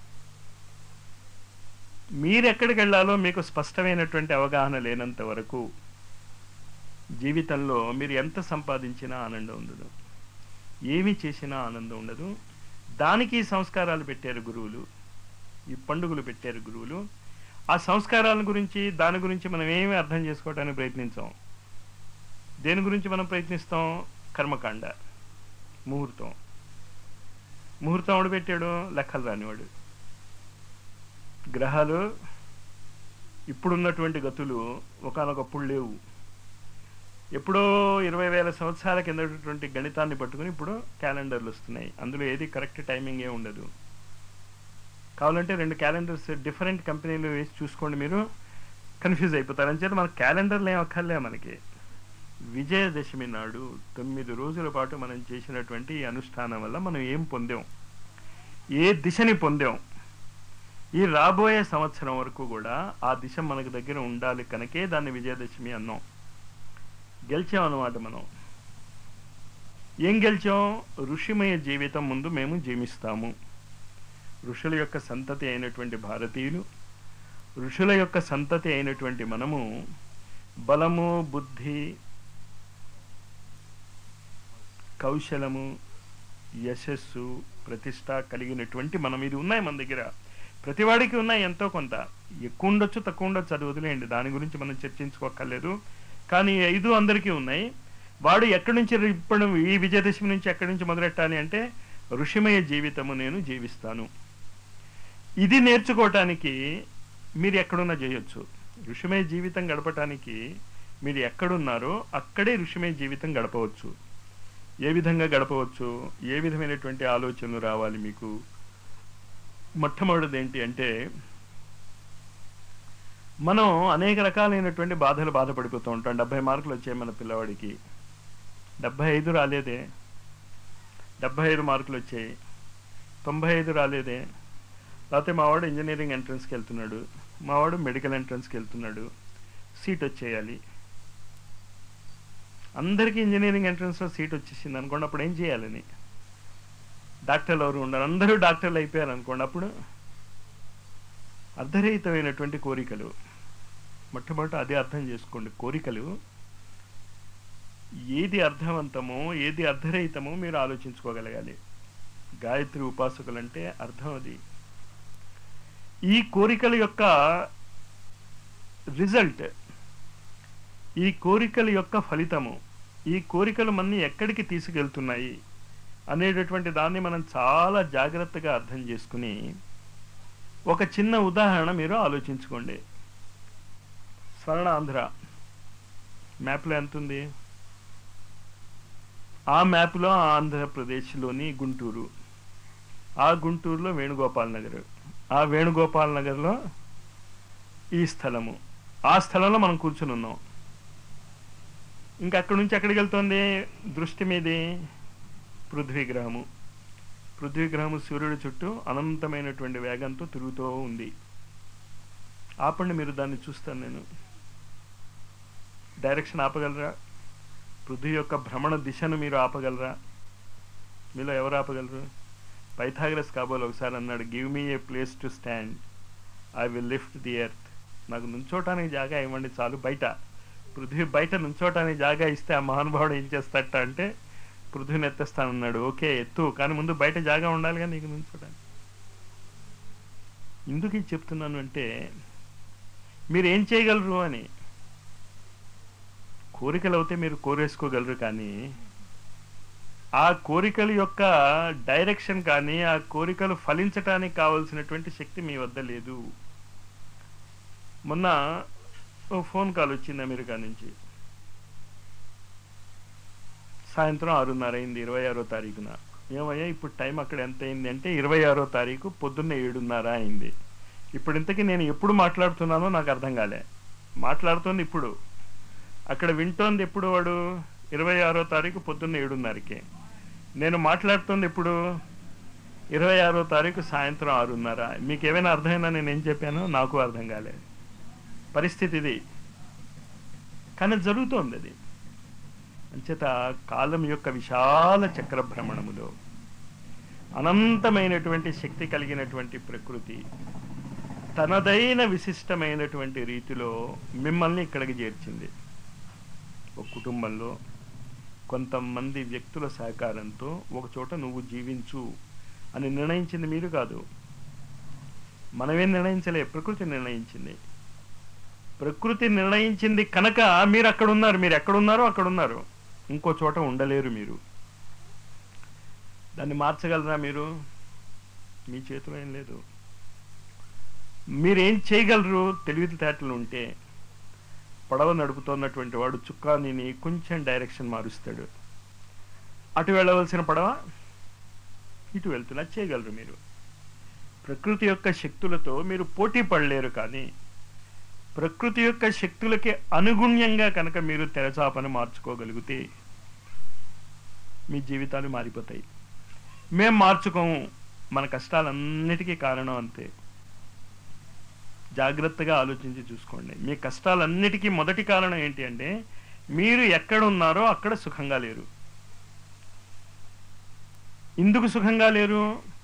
మీరెక్కడికి వెళ్ళాలో మీకు స్పష్టమైనటువంటి అవగాహన లేనంత వరకు జీవితంలో మీరు ఎంత సంపాదించినా ఆనందం ఉండదు, ఏమి చేసినా ఆనందం ఉండదు. దానికి సంస్కారాలు పెట్టారు గురువులు, ఈ పండుగలు పెట్టారు గురువులు. ఆ సంస్కారాల గురించి దాని గురించి మనం ఏమీ అర్థం చేసుకోవడానికి ప్రయత్నించాం. దేని గురించి మనం ప్రయత్నిస్తాం? కర్మకాండ, ముహూర్తం. ముహూర్తం వాడు పెట్టాడు, లెక్కలు రానివాడు. గ్రహాలు ఇప్పుడున్నటువంటి గతులు ఒకనొకప్పుడు లేవు. ఎప్పుడో ఇరవై వేల సంవత్సరాల కిందటువంటి గణితాన్ని పట్టుకుని ఇప్పుడు క్యాలెండర్లు వస్తున్నాయి. అందులో ఏది కరెక్ట్ టైమింగ్ ఏ ఉండదు. కావాలంటే రెండు క్యాలెండర్స్ డిఫరెంట్ కంపెనీలు వేసి చూసుకోండి, మీరు కన్ఫ్యూజ్ అయిపోతారు. అని చెప్పి మన క్యాలెండర్లు ఏం అక్కర్లే మనకి. విజయదశమి నాడు తొమ్మిది రోజుల పాటు మనం చేసినటువంటి ఈ అనుష్ఠానం వల్ల మనం ఏం పొందాం, ఏ దిశని పొందాం, ఈ రాబోయే సంవత్సరం వరకు కూడా ఆ దిశ మనకు దగ్గర ఉండాలి కనుకే దాన్ని విజయదశమి అన్నాం. గెలిచాం అన్నమాట మనం. ఏం గెలిచాం? ఋషిమయ జీవితం ముందు మేము జీవిస్తాము. ఋషుల యొక్క సంతతి అయినటువంటి భారతీయులు, ఋషుల యొక్క సంతతి అయినటువంటి మనము బలము, బుద్ధి, కౌశలము, యశస్సు, ప్రతిష్ట కలిగినటువంటి మనం ఇది ఉన్నాయి మన దగ్గర. ప్రతివాడికి ఉన్నాయి ఎంతో కొంత, ఎక్కువ ఉండొచ్చు తక్కువ ఉండొచ్చు, అది వదిలేయండి, దాని గురించి మనం చర్చించుకోక్కర్లేదు. కానీ ఐదు అందరికీ ఉన్నాయి. వాడు ఎక్కడి నుంచి ఇప్పుడు ఈ విజయదశమి నుంచి ఎక్కడి నుంచి మొదలెట్టాలి అంటే ఋషిమయ జీవితము నేను జీవిస్తాను. ఇది నేర్చుకోవటానికి మీరు ఎక్కడున్నా చేయొచ్చు. ఋషిమయ జీవితం గడపటానికి మీరు ఎక్కడున్నారో అక్కడే ఋషిమయ జీవితం గడపవచ్చు. ఏ విధంగా గడపవచ్చు, ఏ విధమైనటువంటి ఆలోచనలు రావాలి మీకు? మొట్టమొదటిది ఏంటి అంటే, మనం అనేక రకాలైనటువంటి బాధలు బాధపడిపోతూ ఉంటాం. డెబ్బై మార్కులు వచ్చాయి మన పిల్లవాడికి, డెబ్బై ఐదు రాలేదే, డెబ్బై ఐదు మార్కులు వచ్చాయి, తొంభై ఐదు రాలేదే. లేకపోతే మావాడు ఇంజనీరింగ్ ఎంట్రన్స్కి వెళ్తున్నాడు, మావాడు మెడికల్ ఎంట్రన్స్కి వెళ్తున్నాడు, సీట్ వచ్చేయాలి. అందరికీ ఇంజనీరింగ్ ఎంట్రన్స్లో సీట్ వచ్చేసింది అనుకోండి, అప్పుడు ఏం చేయాలని? డాక్టర్లు ఎవరు ఉండరు, అందరూ డాక్టర్లు అయిపోయారు అనుకోండి, అప్పుడు అర్ధరహితమైనటువంటి కోరికలు. మొట్టమొదట అదే అర్థం చేసుకోండి, కోరికలు ఏది అర్థవంతమో ఏది అర్ధరహితమో మీరు ఆలోచించుకోగలగాలి. గాయత్రి ఉపాసకులంటే అర్థం అది. ఈ కోరికల యొక్క రిజల్ట్, ఈ కోరికల యొక్క ఫలితము, ఈ కోరికలు మనని ఎక్కడికి తీసుకెళ్తున్నాయి అనేటటువంటి దాన్ని మనం చాలా జాగ్రత్తగా అర్థం చేసుకుని ఒక చిన్న ఉదాహరణ మీరు ఆలోచించుకోండి. స్వర్ణ ఆంధ్ర మ్యాప్లో ఎంత ఉంది? ఆ మ్యాప్లో ఆంధ్రప్రదేశ్లోని గుంటూరు, ఆ గుంటూరులో వేణుగోపాల్ నగర్, ఆ వేణుగోపాల్ నగర్లో ఈ స్థలము, ఆ స్థలంలో మనం కూర్చుని ఉన్నాం. ఇంకా అక్కడి నుంచి ఎక్కడికి వెళ్తుంది దృష్టి మీది? పృథ్వీగ్రహము. పృథ్వీగ్రహము సూర్యుడి చుట్టూ అనంతమైనటువంటి వేగంతో తిరుగుతూ ఉంది. ఆపండి, మీరు దాన్ని చూస్తాను నేను. డైరెక్షన్ ఆపగలరా? పృథ్వీ యొక్క భ్రమణ దిశను మీరు ఆపగలరా? మీలో ఎవరు ఆపగలరు? పైథాగరస్ కాబోలు ఒకసారి అన్నాడు, give me a place to stand, I will lift the earth. నాకు నుంచోటానికి జాగా ఇవ్వండి చాలు. బయట పృథ్వీ బయట నుంచోటానికి జాగా ఇస్తే ఆ మహానుభావుడు ఏం చేస్తాట అంటే పృథ్వీని ఎత్తేస్తానన్నాడు. ఓకే ఎత్తు, కానీ ముందు బయట జాగా ఉండాలిగా నీకు నుంచోటానికి. ఎందుకు ఇది చెప్తున్నాను అంటే మీరు ఏం చేయగలరు అని. కోరికలు అవుతే మీరు కోరేసుకోగలరు, కానీ ఆ కోరికల యొక్క డైరెక్షన్ కానీ ఆ కోరికలు ఫలించటానికి కావలసినటువంటి శక్తి మీ వద్ద లేదు. మొన్న ఓ ఫోన్ కాల్ వచ్చింది అమెరికా నుంచి. సాయంత్రం ఆరున్నర అయింది, ఇరవై ఆరో తారీఖున. ఏమయ్యా ఇప్పుడు టైం అక్కడ ఎంత అయింది అంటే ఇరవై ఆరో తారీఖు పొద్దున్న ఏడున్నర అయింది. ఇప్పుడు ఇంతకీ నేను ఎప్పుడు మాట్లాడుతున్నానో నాకు అర్థం కాలే. మాట్లాడుతోంది ఇప్పుడు, అక్కడ వింటోంది ఎప్పుడు వాడు ఇరవై ఆరో తారీఖు పొద్దున్న ఏడున్నరకే. నేను మాట్లాడుతోంది ఇప్పుడు ఇరవై ఆరో తారీఖు సాయంత్రం ఆరున్నర. మీకు ఏమైనా అర్థమైనా నేను ఏం చెప్పానో? నాకు అర్థం కాలే. పరిస్థితి ఇది, కానీ జరుగుతోంది అది. అంచేత కాలం యొక్క విశాల చక్ర భ్రమణములో అనంతమైనటువంటి శక్తి కలిగినటువంటి ప్రకృతి తనదైన విశిష్టమైనటువంటి రీతిలో మిమ్మల్ని ఇక్కడికి చేర్చింది. ఒక కుటుంబంలో కొంతమంది వ్యక్తుల సహకారంతో ఒక చోట నువ్వు జీవించు అని నిర్ణయించింది మీరు కాదు, మనమేం నిర్ణయించలే, ప్రకృతి నిర్ణయించింది. ప్రకృతి నిర్ణయించింది కనుక మీరు అక్కడ ఉన్నారు. మీరు ఎక్కడున్నారో అక్కడ ఉన్నారు, ఇంకో చోట ఉండలేరు. మీరు దాన్ని మార్చగలరా? మీరు మీ చేతిలో ఏం లేదు. మీరేం చేయగలరు? తెలివితేటలు ఉంటే పడవ నడుపుతున్నటువంటి వాడు చుక్కాని కొంచెం డైరెక్షన్ మారుస్తాడు. అటు వెళ్ళవలసిన పడవ ఇటు వెళ్తున్నా చేయగలరు మీరు. ప్రకృతి యొక్క శక్తులతో మీరు పోటీ పడలేరు, కానీ ప్రకృతి యొక్క శక్తులకి అనుగుణ్యంగా కనుక మీరు తెరచాపని మార్చుకోగలిగితే మీ జీవితాలు మారిపోతాయి. మేం మార్చుకోము, మన కష్టాలన్నిటికీ కారణం అంతే. జాగ్రత్తగా ఆలోచించి చూసుకోండి. మీ కష్టాలన్నిటికీ మొదటి కారణం ఏంటి అంటే మీరు ఎక్కడున్నారో అక్కడ సుఖంగా లేరు. ఎందుకు సుఖంగా లేరు?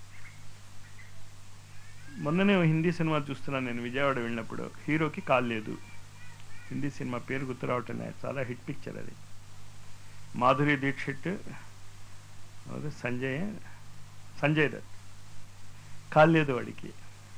మొన్ననే హిందీ సినిమా చూస్తున్నాను నేను, విజయవాడ వెళ్ళినప్పుడు. హీరోకి కాల్ లేదు. హిందీ సినిమా పేరు గుర్తు రావటం లేదు, చాలా హిట్ పిక్చర్ అది. మాధురి దీక్షిత్, సంజయ్ సంజయ్ దత్, కాల్ లేదు వాడికి.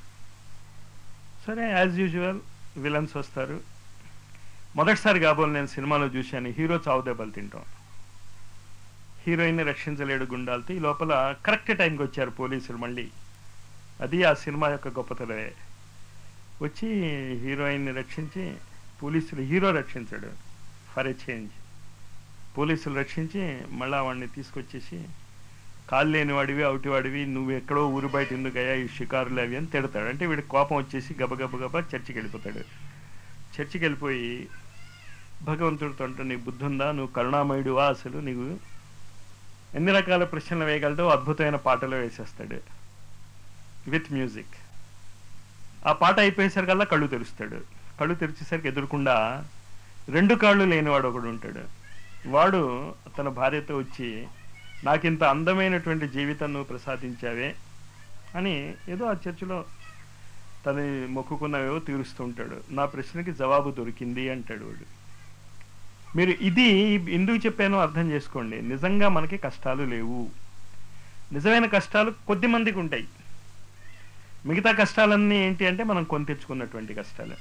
సరే, యాజ్ యూజువల్ విలన్స్ వస్తారు. మొదటిసారి కాబోలు నేను సినిమాలో చూశాను, హీరో చావు దెబ్బలు తింటాం, హీరోయిన్ని రక్షించలేడు గుండాలతో. ఈ లోపల కరెక్ట్ టైంకి వచ్చారు పోలీసులు మళ్ళీ. అది ఆ సినిమా యొక్క గొప్పతనమే. వచ్చి హీరోయిన్ని రక్షించి, పోలీసులు హీరో రక్షించాడు ఫర్ ఏ చేంజ్. పోలీసులు రక్షించి మళ్ళా వాడిని తీసుకొచ్చేసి, కాళ్ళు లేని వాడివి, అవుటి వాడివి, నువ్వు ఎక్కడో ఊరు బయట ఎందుకయ్యా ఈ షికారులు అవి అని తిడతాడు. అంటే వీడికి కోపం వచ్చేసి గబగబ గబ చర్చికి వెళ్ళిపోతాడు. చర్చికి వెళ్ళిపోయి భగవంతుడితో అంటే, నీ బుద్ధి ఉందా, నువ్వు కరుణామయుడువా, అసలు నీకు ఎన్ని రకాల ప్రశ్నలు వేయగలటో అద్భుతమైన పాటలు వేసేస్తాడు విత్ మ్యూజిక్. ఆ పాట అయిపోయేసరికల్లా కళ్ళు తెరుస్తాడు. కళ్ళు తెరిచేసరికి ఎదురుకుండా రెండు కాళ్ళు లేనివాడు ఒకడు ఉంటాడు. వాడు తన భార్యతో వచ్చి, నాకింత అందమైనటువంటి జీవితం నువ్వు ప్రసాదించావే అని ఏదో ఆ చర్చిలో తను మొక్కుకున్నవేవో తీరుస్తూ ఉంటాడు. నా ప్రశ్నకి జవాబు దొరికింది అంటాడు వాడు. మీరు ఇది ఎందుకు చెప్పానో అర్థం చేసుకోండి. నిజంగా మనకి కష్టాలు లేవు. నిజమైన కష్టాలు కొద్ది మందికి ఉంటాయి. మిగతా కష్టాలన్నీ ఏంటి అంటే మనం కొని తెచ్చుకున్నటువంటి కష్టాలు,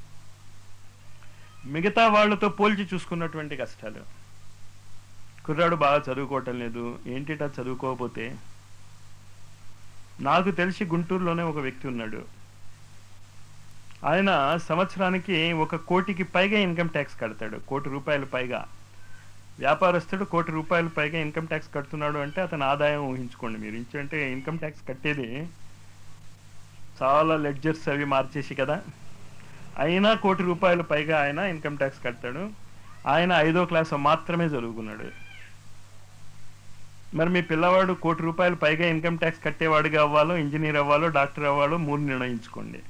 మిగతా వాళ్ళతో పోల్చి చూసుకున్నటువంటి కష్టాలు. కుర్రాడు బాగా చదువుకోవటం లేదు, ఏంటిటా చదువుకోకపోతే. నాకు తెలిసి గుంటూరులోనే ఒక వ్యక్తి ఉన్నాడు. ఆయన సంవత్సరానికి ఒక కోటికి పైగా ఇన్కమ్ ట్యాక్స్ కడతాడు. కోటి రూపాయలు పైగా. వ్యాపారస్తుడు కోటి రూపాయలు పైగా ఇన్కమ్ ట్యాక్స్ కడుతున్నాడు అంటే అతని ఆదాయం ఊహించుకోండి మీరు. ఇంచంటే ఇన్కమ్ ట్యాక్స్ కట్టేది చాలా లెడ్జర్స్ అవి మార్చేసి కదా. అయినా కోటి రూపాయలు పైగా ఆయన ఇన్కమ్ ట్యాక్స్ కడతాడు. ఆయన ఐదో క్లాస్ మాత్రమే చదువుకున్నాడు. మరి మీ పిల్లవాడు కోటి రూపాయలు పైగా ఇన్కమ్ ట్యాక్స్ కట్టేవాడిగా అవ్వాలో, ఇంజనీర్ అవ్వాలో, డాక్టర్ అవ్వాలో మూడు నిర్ణయించుకోండి.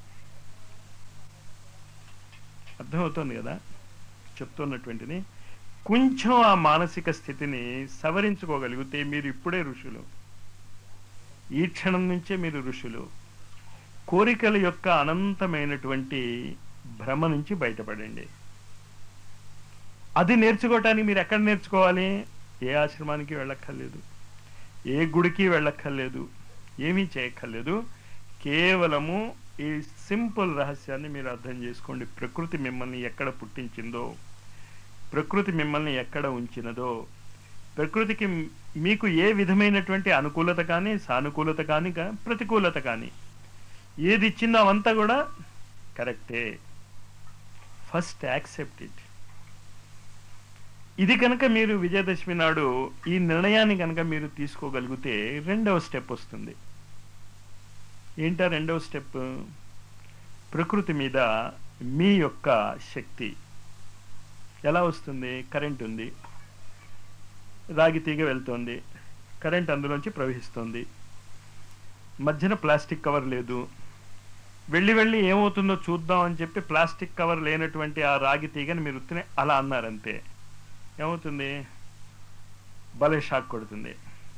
అర్థమవుతుంది కదా చెప్తున్నటువంటిది. కొంచెం ఆ మానసిక స్థితిని సవరించుకోగలిగితే మీరు ఇప్పుడే ఋషులు. ఈ క్షణం నుంచే మీరు ఋషులు. కోరికల యొక్క అనంతమైనటువంటి భ్రమ నుంచి బయటపడండి. అది నేర్చుకోవటానికి మీరు ఎక్కడ నేర్చుకోవాలి? ఏ ఆశ్రమానికి వెళ్ళక్కర్లేదు, ఏ గుడికి వెళ్ళక్కర్లేదు, ఏమీ చేయక్కర్లేదు. కేవలము ఈ సింపుల్ రహస్యాన్ని మీరు అర్థం చేసుకోండి. ప్రకృతి మిమ్మల్ని ఎక్కడ పుట్టించిందో, ప్రకృతి మిమ్మల్ని ఎక్కడ ఉంచినదో, ప్రకృతికి మీకు ఏ విధమైనటువంటి అనుకూలత కానీ, సానుకూలత కానీ, ప్రతికూలత కానీ ఏది ఇచ్చిందో అవంతా కూడా కరెక్టే. First accept it. ఇది కనుక మీరు విజయదశమి నాడు ఈ నిర్ణయాన్ని కనుక మీరు తీసుకోగలిగితే రెండవ స్టెప్ వస్తుంది. ఏంటా రెండవ స్టెప్? ప్రకృతి మీద మీ యొక్క శక్తి ఎలా వస్తుంది? కరెంట్ ఉంది, రాగి తీగ వెళ్తోంది, కరెంట్ అందులోంచి ప్రవహిస్తుంది, మధ్యన ప్లాస్టిక్ కవర్ లేదు. వెళ్ళి వెళ్ళి ఏమవుతుందో చూద్దాం అని చెప్పి ప్లాస్టిక్ కవర్ లేనటువంటి ఆ రాగి తీగని మీరు ఉత్తినే అలా అన్నారంతే. ఏమవుతుంది? భలే షాక్ కొడుతుంది.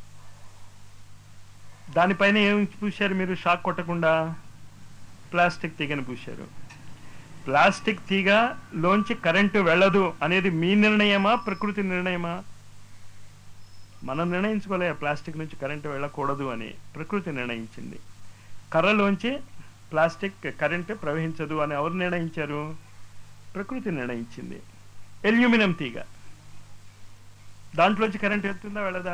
దానిపైన ఏం పూశారు మీరు? షాక్ కొట్టకుండా ప్లాస్టిక్ తీగని పూశారు. ప్లాస్టిక్ తీగ లోంచి కరెంటు వెళ్ళదు అనేది మీ నిర్ణయమా, ప్రకృతి నిర్ణయమా? మనం నిర్ణయించుకోలే ప్లాస్టిక్ నుంచి కరెంటు వెళ్ళకూడదు అని. ప్రకృతి నిర్ణయించింది. కర్రలోంచి ప్లాస్టిక్ కరెంటు ప్రవహించదు అని ఎవరు నిర్ణయించారు? ప్రకృతి నిర్ణయించింది. అల్యూమినియం తీగ, దాంట్లోంచి కరెంట్ వెళ్తుందా వెళ్ళదా?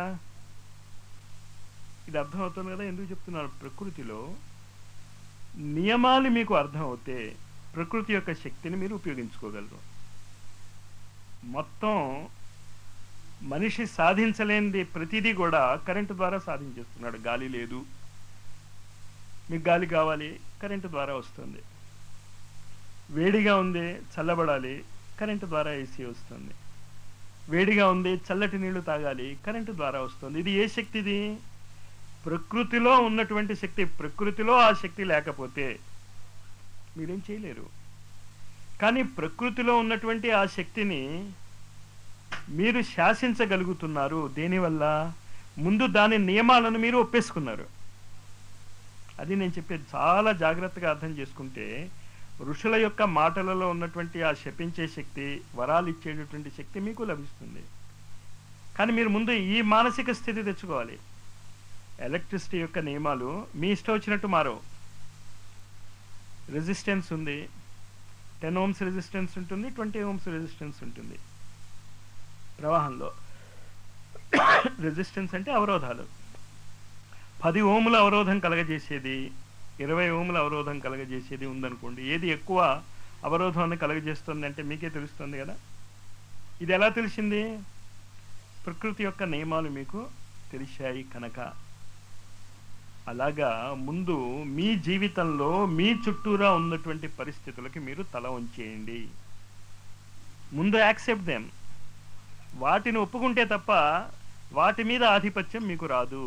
ఇది అర్థమవుతుంది కదా ఎందుకు చెప్తున్నారు. ప్రకృతిలో నియమాలు మీకు అర్థమవుతే ప్రకృతి యొక్క శక్తిని మీరు ఉపయోగించుకోగలరు. మొత్తం మనిషి సాధించలేనిది ప్రతిదీ కూడా కరెంటు ద్వారా సాధించేస్తున్నాడు. గాలి లేదు, మీకు గాలి కావాలి, కరెంటు ద్వారా వస్తుంది. వేడిగా ఉంది, చల్లబడాలి, కరెంటు ద్వారా ఏసీ వస్తుంది. వేడిగా ఉంది, చల్లటి నీళ్లు తాగాలి, కరెంటు ద్వారా వస్తుంది. ఇది ఏ శక్తిది? ప్రకృతిలో ఉన్నటువంటి శక్తి. ప్రకృతిలో ఆ శక్తి లేకపోతే మీరేం చేయలేరు. కానీ ప్రకృతిలో ఉన్నటువంటి ఆ శక్తిని మీరు శాసించగలుగుతున్నారు. దేనివల్ల? ముందు దాని నియమాలను మీరు ఒప్పేసుకున్నారు. అది నేను చెప్పేది. చాలా జాగ్రత్తగా అర్థం చేసుకుంటే ఋషుల యొక్క మాటలలో ఉన్నటువంటి ఆ శపించే శక్తి, వరాలు ఇచ్చేటటువంటి శక్తి మీకు లభిస్తుంది. కానీ మీరు ముందు ఈ మానసిక స్థితి తెచ్చుకోవాలి. ఎలక్ట్రిసిటీ యొక్క నియమాలు మీ ఇష్టం వచ్చినట్టు మారవు. రెసిస్టెన్స్ ఉంది, టెన్ ఓమ్స్ రెసిస్టెన్స్ ఉంటుంది, ట్వంటీ ఓమ్స్ రెసిస్టెన్స్ ఉంటుంది ప్రవాహంలో. రెసిస్టెన్స్ అంటే అవరోధాలు. పది ఓముల అవరోధం కలగజేసేది, ఇరవై ఓముల అవరోధం కలగజేసేది ఉందనుకోండి. ఏది ఎక్కువ అవరోధాన్ని కలగజేస్తుంది అంటే మీకే తెలుస్తుంది కదా. ఇది ఎలా తెలిసింది? ప్రకృతి యొక్క నియమాలు మీకు తెలిసాయి కనుక. అలాగా ముందు మీ జీవితంలో మీ చుట్టూరా ఉన్నటువంటి పరిస్థితులకి మీరు తల వంచేయండి. ముందు యాక్సెప్ట్ దెమ్. వాటిని ఒప్పుకుంటే తప్ప వాటి మీద ఆధిపత్యం మీకు రాదు.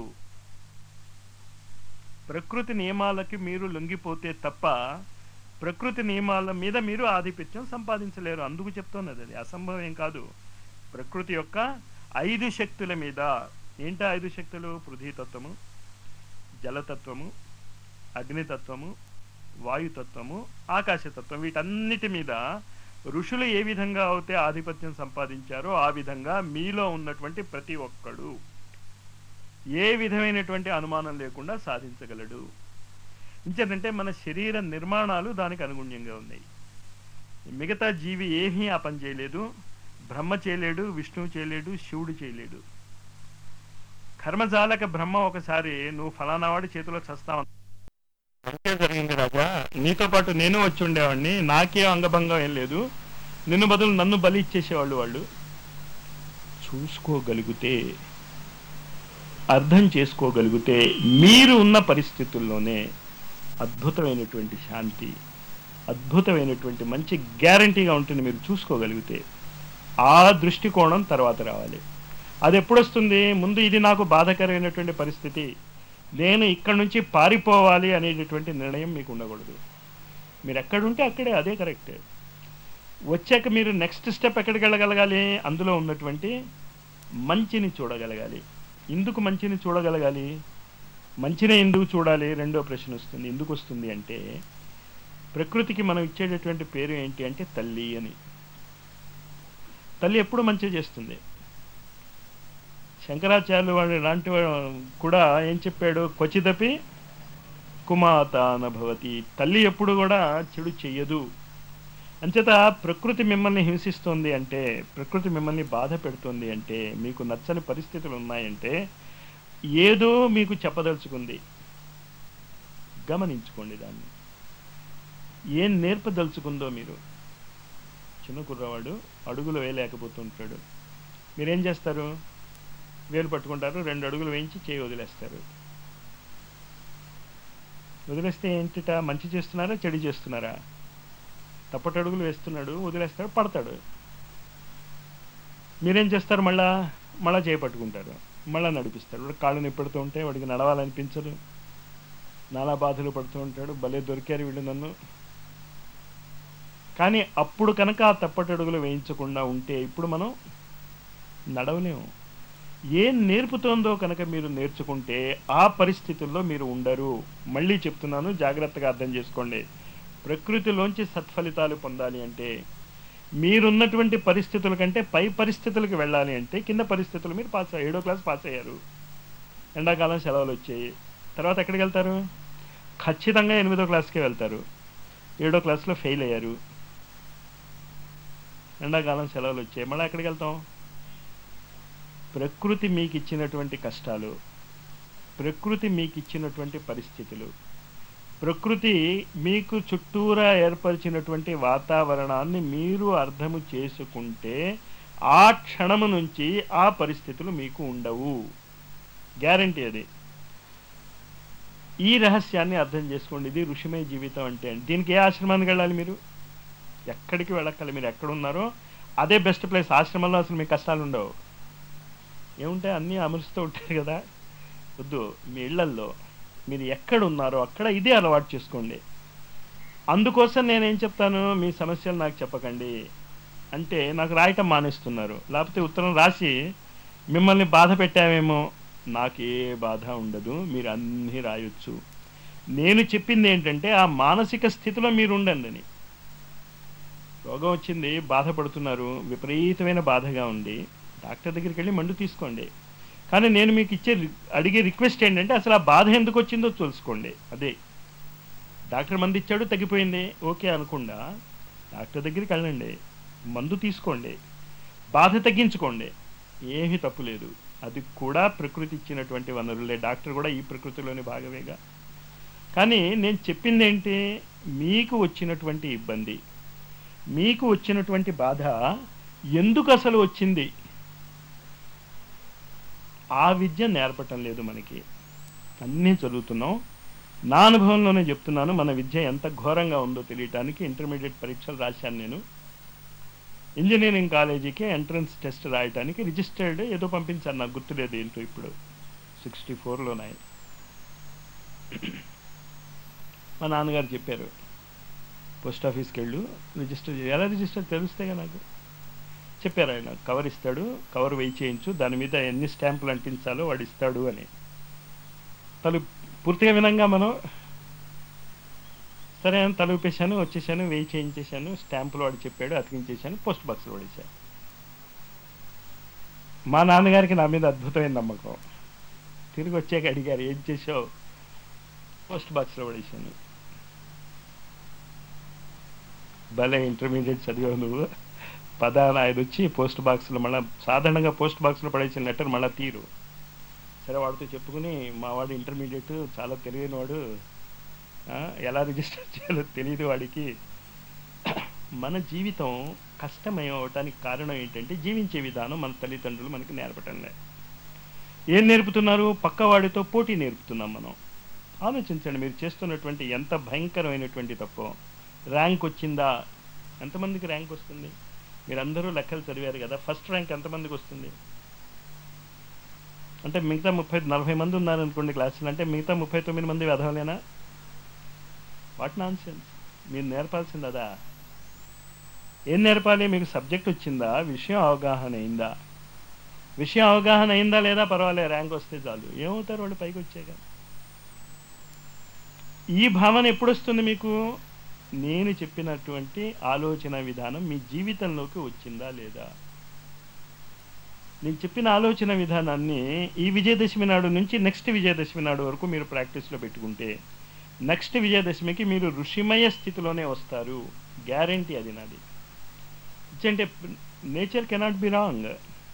ప్రకృతి నియమాలకి మీరు లొంగిపోతే తప్ప ప్రకృతి నియమాల మీద మీరు ఆధిపత్యం సంపాదించలేరు. అందుకు చెప్తున్నది, అది అసంభవం ఏం కాదు. ప్రకృతి యొక్క ఐదు శక్తుల మీద. ఏంటా ఐదు శక్తులు? పృథ్వీతత్వము, జలతత్వము, అగ్నితత్వము, వాయుతత్వము, ఆకాశతత్వం. వీటన్నిటి మీద ఋషులు ఏ విధంగా అయితే ఆధిపత్యం సంపాదించారో ఆ విధంగా మీలో ఉన్నటువంటి ప్రతి ఒక్కడు ఏ విధమైనటువంటి అనుమానం లేకుండా సాధించగలడు. ఇంకేంటంటే మన శరీర నిర్మాణాలు దానికి అనుగుణ్యంగా ఉన్నాయి. మిగతా జీవి ఏమీ ఆ పని చేయలేదు. బ్రహ్మ చేయలేడు, విష్ణువు చేయలేడు, శివుడు చేయలేడు. కర్మజాలక బ్రహ్మ ఒకసారి నువ్వు ఫలానా వాడి చేతిలో చస్తావు అంతే జరిగింది రాజా, నీతో పాటు నేను వచ్చి ఉండేవాడిని, నాకే అంగభంగం ఏం లేదు, నిన్ను బదులు నన్ను బలి ఇచ్చేసేవాళ్ళు. వాళ్ళు చూసుకోగలిగితే, అర్థం చేసుకోగలిగితే మీరు ఉన్న పరిస్థితుల్లోనే అద్భుతమైనటువంటి శాంతి, అద్భుతమైనటువంటి మంచి గ్యారంటీగా ఉంటుంది. మీరు చూసుకోగలిగితే ఆ దృష్టికోణం తర్వాత రావాలి. అది ఎప్పుడొస్తుంది? ముందు ఇది నాకు బాధకరమైనటువంటి పరిస్థితి, నేను ఇక్కడి నుంచి పారిపోవాలి అనేటటువంటి నిర్ణయం మీకు ఉండకూడదు. మీరు ఎక్కడుంటే అక్కడే, అదే కరెక్ట్. వచ్చాక మీరు నెక్స్ట్ స్టెప్ ఎక్కడికి వెళ్ళగలగాలి? అందులో ఉన్నటువంటి మంచిని చూడగలగాలి. ఎందుకు మంచిని చూడగలగాలి? మంచిని ఎందుకు చూడాలి? రెండో ప్రశ్న వస్తుంది. ఎందుకు వస్తుంది అంటే, ప్రకృతికి మనం ఇచ్చేటటువంటి పేరు ఏంటి అంటే తల్లి అని. తల్లి ఎప్పుడు మంచి చేస్తుంది. శంకరాచార్యులు వాడు లాంటి వాడు కూడా ఏం చెప్పాడు? క్వచిదపి కుమాత నభవతి, తల్లి ఎప్పుడు కూడా చెడు చెయ్యదు. అంచేత ప్రకృతి మిమ్మల్ని హింసిస్తోంది అంటే, ప్రకృతి మిమ్మల్ని బాధ పెడుతుంది అంటే, మీకు నచ్చని పరిస్థితులు ఉన్నాయంటే ఏదో మీకు చెప్పదలుచుకుంది. గమనించుకోండి దాన్ని. ఏం నేర్పదలుచుకుందో మీరు. చిన్న కుర్రవాడు అడుగులు వేయలేకపోతుంటాడు. మీరేం చేస్తారు? వేలు పట్టుకుంటారు, రెండు అడుగులు వేయించి చేయి వదిలేస్తారు. వదిలేస్తే ఏంటిట? మంచి చేస్తున్నారా చెడు చేస్తున్నారా? తప్పటి అడుగులు వేస్తున్నాడు, వదిలేస్తాడు, పడతాడు. మీరేం చేస్తారు? మళ్ళా మళ్ళా చేయి పట్టుకుంటారు, మళ్ళీ నడిపిస్తాడు. వాడు కాళ్ళు నొప్పెడుతూ ఉంటే వాడికి నడవాలనిపించదు, నానా బాధలు పడుతూ ఉంటాడు. భలే దొరికారు వీళ్ళు నన్ను. కానీ అప్పుడు కనుక ఆ తప్పటి అడుగులు వేయించకుండా ఉంటే ఇప్పుడు మనం నడవలేము. ఏం నేర్పుతోందో కనుక మీరు నేర్చుకుంటే ఆ పరిస్థితుల్లో మీరు ఉండరు. మళ్ళీ చెప్తున్నాను, జాగ్రత్తగా అర్థం చేసుకోండి. ప్రకృతిలోంచి సత్ఫలితాలు పొందాలి అంటే, మీరున్నటువంటి పరిస్థితుల కంటే పై పరిస్థితులకు వెళ్ళాలి అంటే, కింద పరిస్థితులు మీరు పాస్ అయ్యారు. ఏడో క్లాస్ పాస్ అయ్యారు, ఎండాకాలం సెలవులు వచ్చాయి. తర్వాత ఎక్కడికి వెళ్తారు? ఖచ్చితంగా ఎనిమిదో క్లాస్కే వెళ్తారు. ఏడో క్లాస్లో ఫెయిల్ అయ్యారు, ఎండాకాలం సెలవులు వచ్చాయి, మళ్ళీ ఎక్కడికి వెళ్తాం? ప్రకృతి మీకు ఇచ్చినటువంటి కష్టాలు, ప్రకృతి మీకు ఇచ్చినటువంటి పరిస్థితులు, ప్రకృతి మీకు చుట్టూరా ఏర్పరిచినటువంటి వాతావరణాన్ని మీరు అర్థము చేసుకుంటే ఆ క్షణము నుంచి ఆ పరిస్థితులు మీకు ఉండవు. గ్యారంటీ అది. ఈ రహస్యాన్ని అర్థం చేసుకోండి. ఇది ఋషిమయ జీవితం అంటే. దీనికి ఏ ఆశ్రమానికి వెళ్ళాలి? మీరు ఎక్కడికి వెళ్ళక్కర్లేదు. మీరు ఎక్కడున్నారో అదే బెస్ట్ ప్లేస్. ఆశ్రమంలో అసలు మీకు కష్టాలు ఉండవు. ఏముంటాయి? అన్నీ అమరుస్తూ ఉంటారు కదా. వద్దు, మీ ఇళ్లల్లో మీరు ఎక్కడున్నారో అక్కడ ఇదే అలవాటు చేసుకోండి. అందుకోసం నేనేం చెప్తాను, మీ సమస్యలు నాకు చెప్పకండి అంటే నాకు రాయటం మానేస్తున్నారు. లేకపోతే ఉత్తరం రాసి మిమ్మల్ని బాధ పెట్టామేమో, నాకు ఏ బాధ ఉండదు, మీరు అన్నీ రాయొచ్చు. నేను చెప్పింది ఏంటంటే ఆ మానసిక స్థితిలో మీరు ఉండండి అని. రోగం వచ్చింది, బాధపడుతున్నారు, విపరీతమైన బాధగా ఉంది, డాక్టర్ దగ్గరికి వెళ్ళి మందు తీసుకోండి. కానీ నేను మీకు ఇచ్చే అడిగే రిక్వెస్ట్ ఏంటంటే అసలు ఆ బాధ ఎందుకు వచ్చిందో తెలుసుకోండి. అదే, డాక్టర్ మందు ఇచ్చాడు, తగ్గిపోయింది, ఓకే అనకుండా డాక్టర్ దగ్గరికి వెళ్ళండి, మందు తీసుకోండి, బాధ తగ్గించుకోండి. ఏమీ తప్పు లేదు. అది కూడా ప్రకృతి ఇచ్చినటువంటి వనరులే. డాక్టర్ కూడా ఈ ప్రకృతిలోని భాగమేగా. కానీ నేను చెప్పింది ఏంటి, మీకు వచ్చినటువంటి ఇబ్బంది, మీకు వచ్చినటువంటి బాధ ఎందుకు అసలు వచ్చింది, ఆ విద్య నేర్పటం లేదు మనకి. అన్నీ చదువుతున్నాం, నా అనుభవంలోనే చెప్తున్నాను. మన విద్య ఎంత ఘోరంగా ఉందో తెలియటానికి ఇంటర్మీడియట్ పరీక్షలు రాశాను నేను. ఇంజనీరింగ్ కాలేజీకి ఎంట్రన్స్ టెస్ట్ రాయటానికి రిజిస్టర్డ్ ఏదో పంపించాను, నాకు గుర్తులేదు ఏంటో ఇప్పుడు. సిక్స్టీ ఫోర్లోనే మా నాన్నగారు చెప్పారు, పోస్ట్ ఆఫీస్కి వెళ్ళు రిజిస్టర్. ఎలా రిజిస్టర్ తెలుస్తాయిగా నాకు. చెప్పారు ఆయన, కవర్ ఇస్తాడు, కవర్ వేయి చేయించు, దాని మీద ఎన్ని స్టాంపులు అంటించాలో వాడు ఇస్తాడు అని. తను పూర్తిగా వినంగా మనం సరే అని తలుపేశాను, వచ్చేసాను, వెయ్యి చేయించేశాను, స్టాంపులు వాడు చెప్పాడు, అతికించేశాను, పోస్ట్ బాక్స్లో పడేశాను. మా నాన్నగారికి నా మీద అద్భుతమైన నమ్మకం. తిరిగి వచ్చాక అడిగారు, ఏం చేసావు? పోస్ట్ బాక్స్లో పడేశాను. భలే ఇంటర్మీడియట్ చదివావు నువ్వు, పదాన ఆయన వచ్చి పోస్ట్ బాక్స్లో మళ్ళీ సాధారణంగా పోస్ట్ బాక్స్లో పడేసిన లెటర్ మళ్ళీ తీరు. సరే వాడితో చెప్పుకుని, మా వాడు ఇంటర్మీడియట్ చాలా తెలియని వాడు, ఎలా రిజిస్టర్ చేయాలో తెలియదు వాడికి. మన జీవితం కష్టమయం అవటానికి కారణం ఏంటంటే జీవించే విధానం మన తల్లిదండ్రులు మనకి నేర్పటంలే. ఏం నేర్పుతున్నారు? పక్కవాడితో పోటీ నేర్పుతున్నాం మనం. ఆలోచించండి, మీరు చేస్తున్నటువంటి ఎంత భయంకరమైనటువంటి తప్పు. ర్యాంక్ వచ్చిందా? ఎంతమందికి ర్యాంక్ వస్తుంది? మీరందరూ లెక్కలు చదివారు కదా, ఫస్ట్ ర్యాంక్ ఎంతమందికి వస్తుంది? అంటే మిగతా ముప్పై నలభై మంది ఉన్నారనుకోండి క్లాసులు, అంటే మిగతా ముప్పై తొమ్మిది మంది వెధవలేనా? What non sense. మీరు నేర్పాల్సింది అదా? ఏం నేర్పాలి? మీకు సబ్జెక్ట్ వచ్చిందా? విషయం అవగాహన అయిందా? విషయం అవగాహన అయిందా లేదా పర్వాలేదు, ర్యాంక్ వస్తే చాలు. ఏమవుతారు వాళ్ళు పైకి వచ్చాక? ఈ భావన ఎప్పుడు వస్తుంది మీకు? నేను చెప్పినటువంటి ఆలోచన విధానం మీ జీవితంలోకి వచ్చిందా లేదా? నేను చెప్పిన ఆలోచన విధానాన్ని ఈ విజయదశమి నాడు నుంచి నెక్స్ట్ విజయదశమి నాడు వరకు మీరు ప్రాక్టీస్లో పెట్టుకుంటే నెక్స్ట్ విజయదశమికి మీరు ఋషిమయ స్థితిలోనే వస్తారు. గ్యారంటీ అది నాది. అంటే నేచర్ కెనాట్ బి రాంగ్.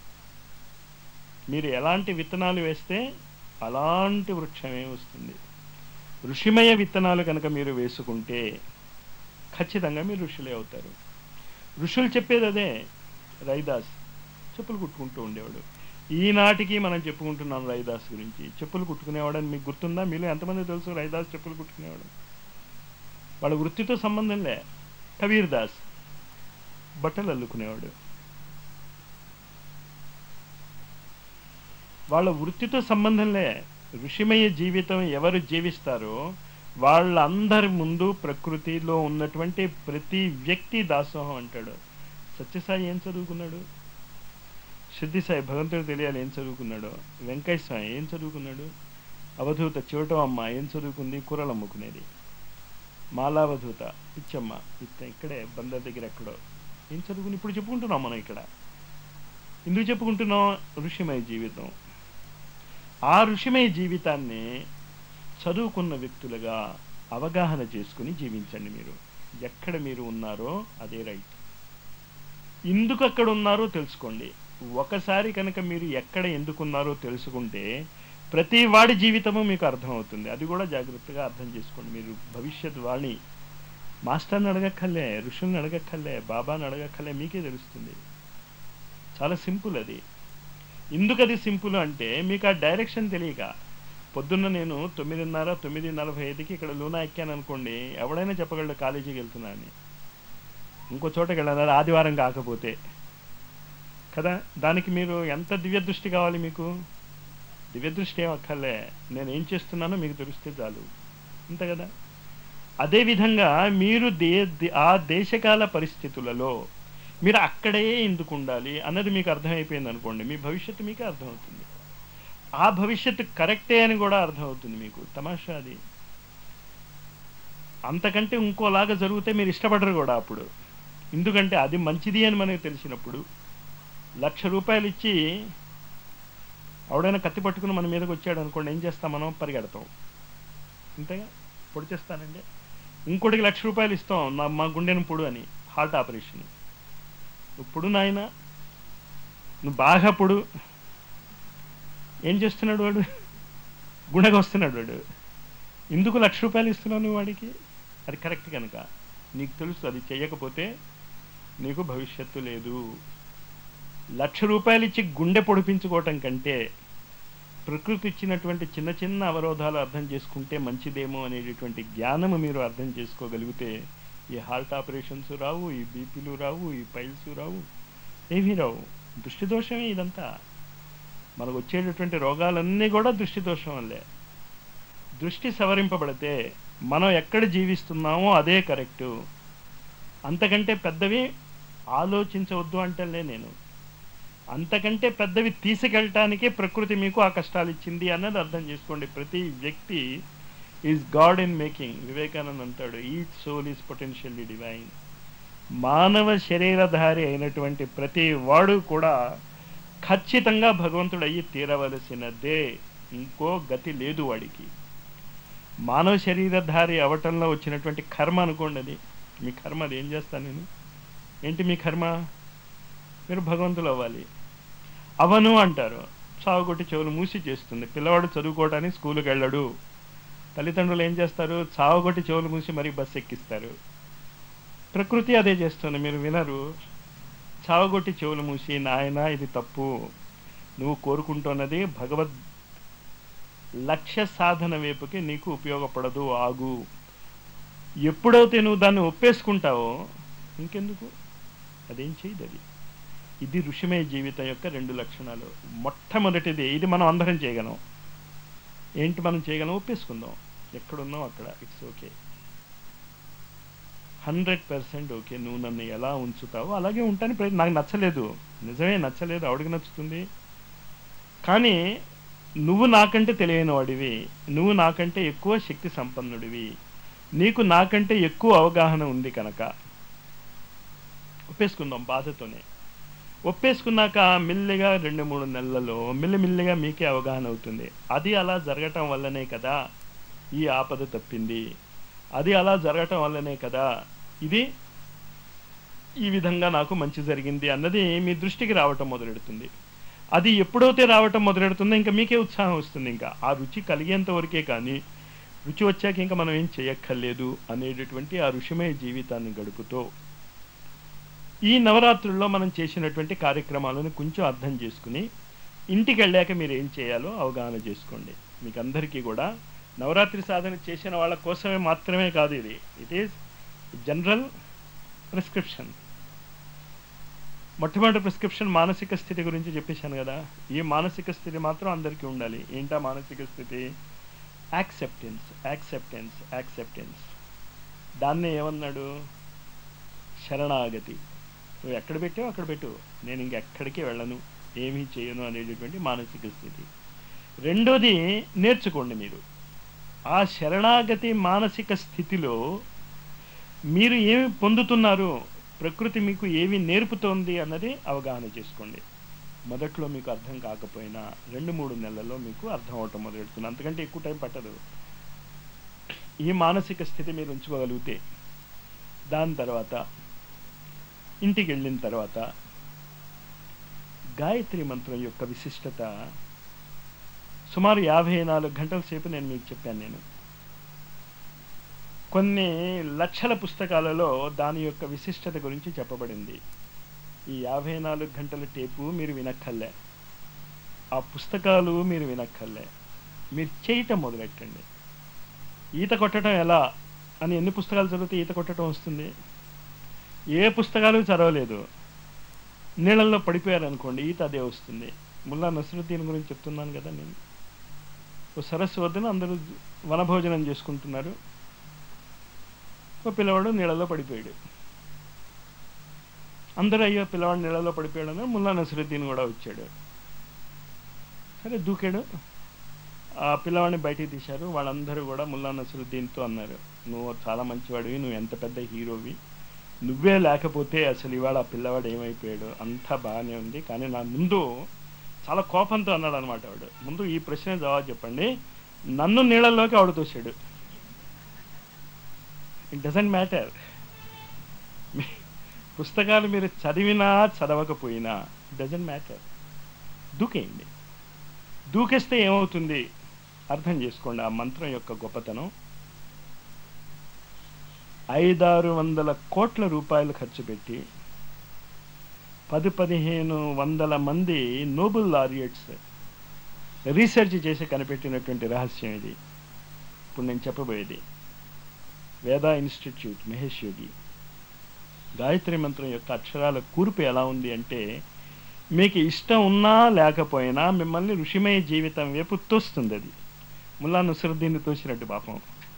మీరు ఎలాంటి విత్తనాలు వేస్తే అలాంటి వృక్షమే వస్తుంది. ఋషిమయ విత్తనాలు కనుక మీరు వేసుకుంటే ఖచ్చితంగా మీరు ఋషులే అవుతారు. ఋషులు చెప్పేది అదే. రైదాస్ చెప్పులు కుట్టుకుంటూ ఉండేవాడు. ఈనాటికి మనం చెప్పుకుంటున్నాం రైదాస్ గురించి. చెప్పులు కుట్టుకునేవాడని మీకు గుర్తుందా? మీలో ఎంతమంది తెలుసు రైదాస్ చెప్పులు కుట్టుకునేవాడు? వాళ్ళ వృత్తితో సంబంధం లే. కబీర్ దాస్ బట్టలు అల్లుకునేవాడు. వాళ్ళ వృత్తితో సంబంధంలే. ఋషిమయ జీవితం ఎవరు జీవిస్తారో వాళ్ళందరి ముందు ప్రకృతిలో ఉన్నటువంటి ప్రతి వ్యక్తి దాసోహం అంటాడు. సత్యసాయి ఏం చదువుకున్నాడు? సిద్ధిసాయి భగవంతుడు తెలియాలి ఏం చదువుకున్నాడు? వెంకయ్య స్వామి ఏం చదువుకున్నాడు? అవధూత చివటమ్మ ఏం చదువుకుంది? కూరలు అమ్ముకునేది. మాలావధూత పిచ్చమ్మ ఇక్కడే బందర్ దగ్గర ఎక్కడో ఏం చదువుకుని ఇప్పుడు చెప్పుకుంటున్నాం మనం. ఇక్కడ ఎందుకు చెప్పుకుంటున్నాం? ఋషిమయ జీవితం. ఆ ఋషిమయ జీవితాన్ని చదువుకున్న వ్యక్తులుగా అవగాహన చేసుకుని జీవించండి. మీరు ఎక్కడ మీరు ఉన్నారో అదే రైట్. ఎందుకు అక్కడ ఉన్నారో తెలుసుకోండి. ఒకసారి కనుక మీరు ఎక్కడ ఎందుకున్నారో తెలుసుకుంటే ప్రతి వాడి జీవితము మీకు అర్థమవుతుంది. అది కూడా జాగ్రత్తగా అర్థం చేసుకోండి. మీరు భవిష్యత్ వాణి మాస్టర్ని అడగక్కర్లే, ఋషుల్ని అడగక్కర్లే, బాబాని అడగక్కర్లే, మీకే తెలుస్తుంది. చాలా సింపుల్ అది. ఎందుకు అది సింపుల్ అంటే మీకు ఆ డైరెక్షన్ తెలియక. పొద్దున్న నేను తొమ్మిదిన్నర తొమ్మిది నలభై ఐదుకి ఇక్కడ లూనా ఎక్కాను అనుకోండి, ఎవడైనా చెప్పగలడు కాలేజీకి వెళ్తున్నా అని. ఇంకో చోటకి వెళ్ళాలి ఆదివారం కాకపోతే కదా. దానికి మీరు ఎంత దివ్యదృష్టి కావాలి? మీకు దివ్యదృష్టి ఏం అక్కర్లే. నేను ఏం చేస్తున్నానో మీకు తెలిస్తే చాలు, అంతే కదా. అదేవిధంగా మీరు దే ఆ దేశకాల పరిస్థితులలో మీరు అక్కడే ఎందుకు ఉండాలి అన్నది మీకు అర్థమైపోయింది అనుకోండి, మీ భవిష్యత్తు మీకే అర్థమవుతుంది. ఆ భవిష్యత్తు కరెక్టే అని కూడా అర్థమవుతుంది మీకు. తమాషా అది. అంతకంటే ఇంకోలాగా జరిగితే మీరు ఇష్టపడరు కూడా అప్పుడు. ఎందుకంటే అది మంచిది అని మనకు తెలిసినప్పుడు లక్ష రూపాయలు ఇచ్చి ఎవడైనా కత్తి పట్టుకుని మన మీదకి వచ్చాడు అనుకోండి, ఏం చేస్తాం మనం? పరిగెడతాం, అంతేగా. పొడి చేస్తానండి. ఇంకోటికి లక్ష రూపాయలు ఇస్తాం, నా మా గుండెను పొడు అని, హార్ట్ ఆపరేషన్. నువ్వు పొడు నాయన, నువ్వు బాగా పొడు. ఏం చేస్తున్నాడు వాడు? గుణగా వస్తున్నాడు వాడు. ఎందుకు లక్ష రూపాయలు ఇస్తున్నావు నువ్వు వాడికి? అది కరెక్ట్ కనుక నీకు తెలుసు. అది చెయ్యకపోతే నీకు భవిష్యత్తు లేదు. లక్ష రూపాయలు ఇచ్చి గుండె పొడిపించుకోవటం కంటే ప్రకృతి ఇచ్చినటువంటి చిన్న చిన్న అవరోధాలు అర్థం చేసుకుంటే మంచిదేమో అనేటటువంటి జ్ఞానము మీరు అర్థం చేసుకోగలిగితే ఈ హార్ట్ ఆపరేషన్స్ రావు, ఈ బీపీలు రావు, ఈ పైల్స్ రావు, ఏమీ రావు. దృష్టి దోషమే ఇదంతా. మనకు వచ్చేటటువంటి రోగాలన్నీ కూడా దృష్టి దోషం వల్లే. దృష్టి సవరింపబడితే మనం ఎక్కడ జీవిస్తున్నామో అదే కరెక్టు. అంతకంటే పెద్దవి ఆలోచించవద్దు అంటలే నేను. అంతకంటే పెద్దవి తీసుకెళ్ళటానికే ప్రకృతి మీకు ఆ కష్టాలు ఇచ్చింది అన్నది అర్థం చేసుకోండి. ప్రతి వ్యక్తి is God in making. Vivekananda అంటాడు, each soul is potentially divine. మానవ శరీరధారి అయినటువంటి ప్రతి వాడు కూడా ఖచ్చితంగా భగవంతుడు అయ్యి తీరవలసినదే, ఇంకో గతి లేదు వాడికి. మానవ శరీరధారి అవటంలో వచ్చినటువంటి కర్మ అనుకోండి, అది మీ కర్మ. అది ఏం చేస్తాను నేను, ఏంటి మీ కర్మ? మీరు భగవంతులు అవ్వాలి. అవను అంటారు, చావుకొట్టి చెవులు మూసి చేస్తుంది. పిల్లవాడు చదువుకోవడానికి స్కూల్కి వెళ్ళడు, తల్లిదండ్రులు ఏం చేస్తారు? చావుకొట్టి చెవులు మూసి మరీ బస్సు ఎక్కిస్తారు. ప్రకృతి అదే చేస్తుంది, మీరు వినరు. చావగొట్టి చెవులు మూసి, నాయన ఇది తప్పు, నువ్వు కోరుకుంటున్నది భగవద్ లక్ష్య సాధన వైపుకి నీకు ఉపయోగపడదు, ఆగు. ఎప్పుడైతే నువ్వు దాన్ని ఒప్పేసుకుంటావో ఇంకెందుకు, అదేం చేయదు అది. ఇది ఋషిమయ జీవితం యొక్క రెండు లక్షణాలు. మొట్టమొదటిది, ఇది మనం అందరం చేయగలం. ఏంటి మనం చేయగలం? ఒప్పేసుకుందాం. ఎక్కడున్నావు అక్కడ, it's okay, hundred percent okay. నువ్వు నన్ను ఎలా ఉంచుతావో అలాగే ఉంటాను. ప్రయత్నం నాకు నచ్చలేదు, నిజమే నచ్చలేదు, ఆవిడకి నచ్చుతుంది. కానీ నువ్వు నాకంటే తెలివైన వాడివి, నువ్వు నాకంటే ఎక్కువ శక్తి సంపన్నుడివి, నీకు నాకంటే ఎక్కువ అవగాహన ఉంది కనుక ఒప్పేసుకుందాం బాధతోనే. ఒప్పేసుకున్నాక మెల్లిగా రెండు మూడు నెలలలో మెల్లిమెల్లిగా మీకే అవగాహన అవుతుంది. అది అలా జరగటం వల్లనే కదా ఈ ఆపద తప్పింది, అది అలా జరగటం వల్లనే కదా ఇది ఈ విధంగా నాకు మంచి జరిగింది అన్నది మీ దృష్టికి రావటం మొదలెడుతుంది. అది ఎప్పుడైతే రావటం మొదలెడుతుందో ఇంకా మీకే ఉత్సాహం వస్తుంది. ఇంకా ఆ రుచి కలిగేంత వరకే, కానీ రుచి వచ్చాక ఇంకా మనం ఏం చేయక్కర్లేదు అనేటటువంటి ఆ ఋషిమయ జీవితాన్ని గడుపుతూ ఈ నవరాత్రుల్లో మనం చేసినటువంటి కార్యక్రమాలను కొంచెం అర్థం చేసుకుని ఇంటికి వెళ్ళాక మీరు ఏం చేయాలో అవగాహన చేసుకోండి. మీకు అందరికీ కూడా నవరాత్రి సాధన చేసిన వాళ్ళ కోసమే మాత్రమే కాదు ఇది, ఇట్ ఈస్ జనరల్ ప్రిస్క్రిప్షన్. మొట్టమొదటి ప్రిస్క్రిప్షన్ మానసిక స్థితి గురించి చెప్పేశాను కదా. ఈ మానసిక స్థితి మాత్రం అందరికీ ఉండాలి. ఏంటా మానసిక స్థితి? Acceptance, acceptance, acceptance. దాన్నే ఏమన్నాడు? శరణాగతి. నువ్వు ఎక్కడ పెట్టావు అక్కడ పెట్టు, నేను ఇంకెక్కడికి వెళ్ళను, ఏమీ చేయను అనేటటువంటి మానసిక స్థితి. రెండోది నేర్చుకోండి. మీరు ఆ శరణాగతి మానసిక స్థితిలో మీరు ఏమి పొందుతున్నారు, ప్రకృతి మీకు ఏమి నేర్పుతోంది అన్నది అవగాహన చేసుకోండి. మొదట్లో మీకు అర్థం కాకపోయినా రెండు మూడు నెలల్లో మీకు అర్థం అవటం మొదలెడుతుంది. అంతకంటే ఎక్కువ టైం పట్టదు. ఈ మానసిక స్థితి మీరు ఉంచుకోగలిగితే దాని తర్వాత ఇంటికి వెళ్ళిన తర్వాత గాయత్రి మంత్రం యొక్క విశిష్టత సుమారు యాభై నాలుగు గంటల సేపు నేను మీకు చెప్పాను. నేను కొన్ని లక్షల పుస్తకాలలో దాని యొక్క విశిష్టత గురించి చెప్పబడింది. ఈ యాభై నాలుగు గంటల టేపు మీరు వినక్కర్లే, ఆ పుస్తకాలు మీరు వినక్కర్లే, మీరు చేయటం మొదలెట్టండి. ఈత కొట్టడం ఎలా అని ఎన్ని పుస్తకాలు చదివితే ఈత కొట్టడం వస్తుంది? ఏ పుస్తకాలు చదవలేదు, నీళ్ళల్లో పడిపోయారనుకోండి, ఈత అదే వస్తుంది. ముల్లా నసరుద్దీన్ గురించి చెప్తున్నాను కదా నేను. ఓ సరస్సు వద్దన అందరూ వనభోజనం చేసుకుంటున్నారు, ఓ పిల్లవాడు నీళ్ళలో పడిపోయాడు. అందరూ అయ్యో పిల్లవాడు నీళ్ళలో పడిపోయాడు అని ముల్లా నసరుద్దీన్ కూడా వచ్చాడు. సరే దూకాడు, ఆ పిల్లవాడిని బయటికి తీశారు. వాళ్ళందరూ కూడా ముల్లా నసరుద్దీన్తో అన్నారు, నువ్వు చాలా మంచివాడివి, నువ్వు ఎంత పెద్ద హీరోవి, నువ్వే లేకపోతే అసలు ఇవాళ ఆ పిల్లవాడు ఏమైపోయాడు, అంతా బాగానే ఉంది, కానీ నా ముందు చాలా కోపంతో అన్నాడు అనమాట వాడు. ముందు ఈ ప్రశ్న జవాబు చెప్పండి, నన్ను నీళ్ళల్లోకి ఆవిడ తోసాడు. ఇట్ డజంట్ మ్యాటర్, పుస్తకాలు మీరు చదివినా చదవకపోయినా డజంట్ మ్యాటర్, దూకేయండి. దూకేస్తే ఏమవుతుంది అర్థం చేసుకోండి. ఆ మంత్రం యొక్క గొప్పతనం. ఐదారు వందల కోట్ల రూపాయలు ఖర్చు పెట్టి పది పదిహేను వందల మంది నోబెల్ లారియట్స్ రీసెర్చ్ చేసి కనిపెట్టినటువంటి రహస్యం ఇది. ఇప్పుడు నేను చెప్పబోయేది వేదా ఇన్స్టిట్యూట్, మహేష్ యోగి. గాయత్రి మంత్రం యొక్క అక్షరాల కూర్పు ఎలా ఉంది అంటే, మీకు ఇష్టం ఉన్నా లేకపోయినా మిమ్మల్ని ఋషిమయ జీవితం వైపు తోస్తుంది. అది ముల్లా నసరుద్దీన్ తోసినట్టు పాపం.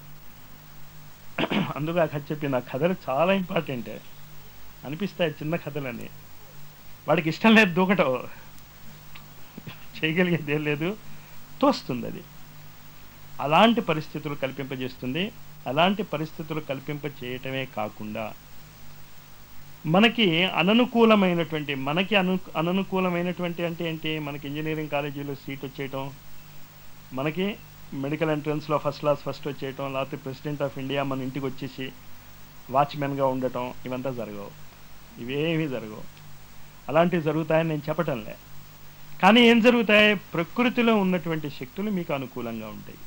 అందుకు ఆ కథ చెప్పిన కథలు చాలా ఇంపార్టెంట్ అనిపిస్తాయి, చిన్న కథలని. వాడికి ఇష్టం లేదు దూకటం, చేయగలిగేది ఏం లేదు, తోస్తుంది అది. అలాంటి పరిస్థితులు కల్పింపజేస్తుంది. అలాంటి పరిస్థితులు కల్పింప చేయటమే కాకుండా మనకి అననుకూలమైనటువంటి మనకి అను అననుకూలమైనటువంటి అంటే ఏంటి, మనకి ఇంజనీరింగ్ కాలేజీలో సీట్ వచ్చేయటం, మనకి మెడికల్ ఎంట్రన్స్లో ఫస్ట్ క్లాస్ ఫస్ట్ వచ్చేయటం, లేకపోతే ప్రెసిడెంట్ ఆఫ్ ఇండియా మన ఇంటికి వచ్చేసి వాచ్మెన్గా ఉండటం, ఇవంతా జరగవు. ఇవేమీ జరగవు. అలాంటివి జరుగుతాయని నేను చెప్పటంలే. కానీ ఏం జరుగుతాయి, ప్రకృతిలో ఉన్నటువంటి శక్తులు మీకు అనుకూలంగా ఉంటాయి.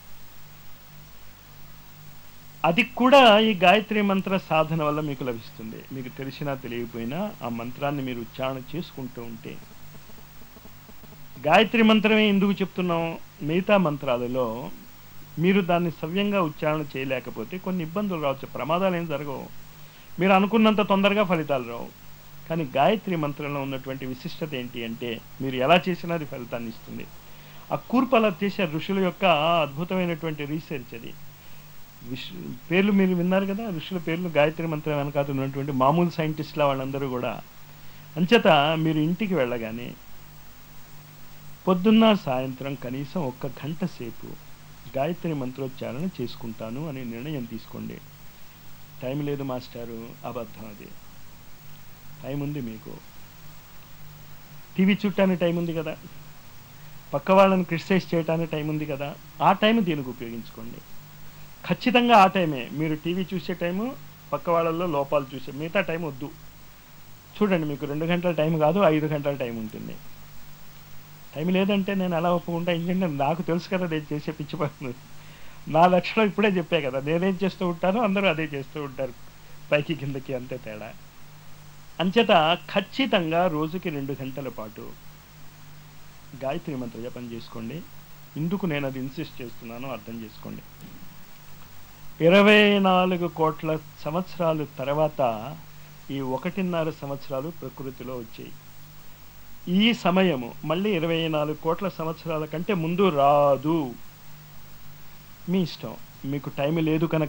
అది కూడా ఈ గాయత్రి మంత్ర సాధన వల్ల మీకు లభిస్తుంది. మీకు తెలిసినా తెలియకపోయినా ఆ మంత్రాన్ని మీరు ఉచ్చారణ చేసుకుంటూ ఉంటే. గాయత్రి మంత్రమే ఎందుకు చెప్తున్నాం, మిగతా మంత్రాలలో మీరు దాన్ని సవ్యంగా ఉచ్చారణ చేయలేకపోతే కొన్ని ఇబ్బందులు రావచ్చు, ప్రమాదాలు ఏం జరగవు, మీరు అనుకున్నంత తొందరగా ఫలితాలు రావు. కానీ గాయత్రి మంత్రంలో ఉన్నటువంటి విశిష్టత ఏంటి అంటే, మీరు ఎలా చేసినా అది ఫలితాన్ని ఇస్తుంది. ఆ కూర్పు అలా చేసే ఋషుల యొక్క అద్భుతమైనటువంటి రీసెర్చ్ అది. విష్ పేర్లు మీరు విన్నారు కదా, ఋషుల పేర్లు గాయత్రి మంత్రం వెనకాల ఉన్నటువంటి మామూలు సైంటిస్టుల వాళ్ళందరూ కూడా. అంచేత మీరు ఇంటికి వెళ్ళగానే పొద్దున్న సాయంత్రం కనీసం ఒక్క గంట సేపు గాయత్రి మంత్రోచ్చారణ చేసుకుంటాను అని నిర్ణయం తీసుకోండి. టైం లేదు మాస్టారు, అబద్ధం. అది టైం ఉంది మీకు. టీవీ చూడటానికి టైం ఉంది కదా, పక్క వాళ్ళని క్రిటిసైజ్ చేయడానికి టైం ఉంది కదా, ఆ టైం దీనికి ఉపయోగించుకోండి. ఖచ్చితంగా ఆ టైమే మీరు టీవీ చూసే టైము, పక్క వాళ్ళల్లో లోపాలు చూసే, మిగతా టైం వద్దు. చూడండి, మీకు రెండు గంటల టైం కాదు, ఐదు గంటల టైం ఉంటుంది. టైం లేదంటే నేను ఎలా ఒప్పుకుంటా, ఎందుకంటే నాకు తెలుసు కదా నేను చేసే పిచ్చి పనులు. నా లక్షణం ఇప్పుడే చెప్పే కదా, నేనేం చేస్తూ ఉంటానో అందరూ అదే చేస్తూ ఉంటారు, పైకి కిందకి అంతే తేడా. అంచేత ఖచ్చితంగా రోజుకి రెండు గంటల పాటు గాయత్రి మంత్ర జపం చేసుకోండి. ఇందుకు నేను అది ఇన్సిస్ట్ చేస్తున్నానో అర్థం చేసుకోండి. ఇరవై నాలుగు కోట్ల సంవత్సరాలు తర్వాత ఈ ఒకటిన్నర సంవత్సరాలు ప్రకృతిలో వచ్చాయి. ఈ సమయము మళ్ళీ ఇరవై నాలుగు కోట్ల సంవత్సరాల కంటే ముందు రాదు. మీ ఇష్టం, మీకు టైం లేదు కనుక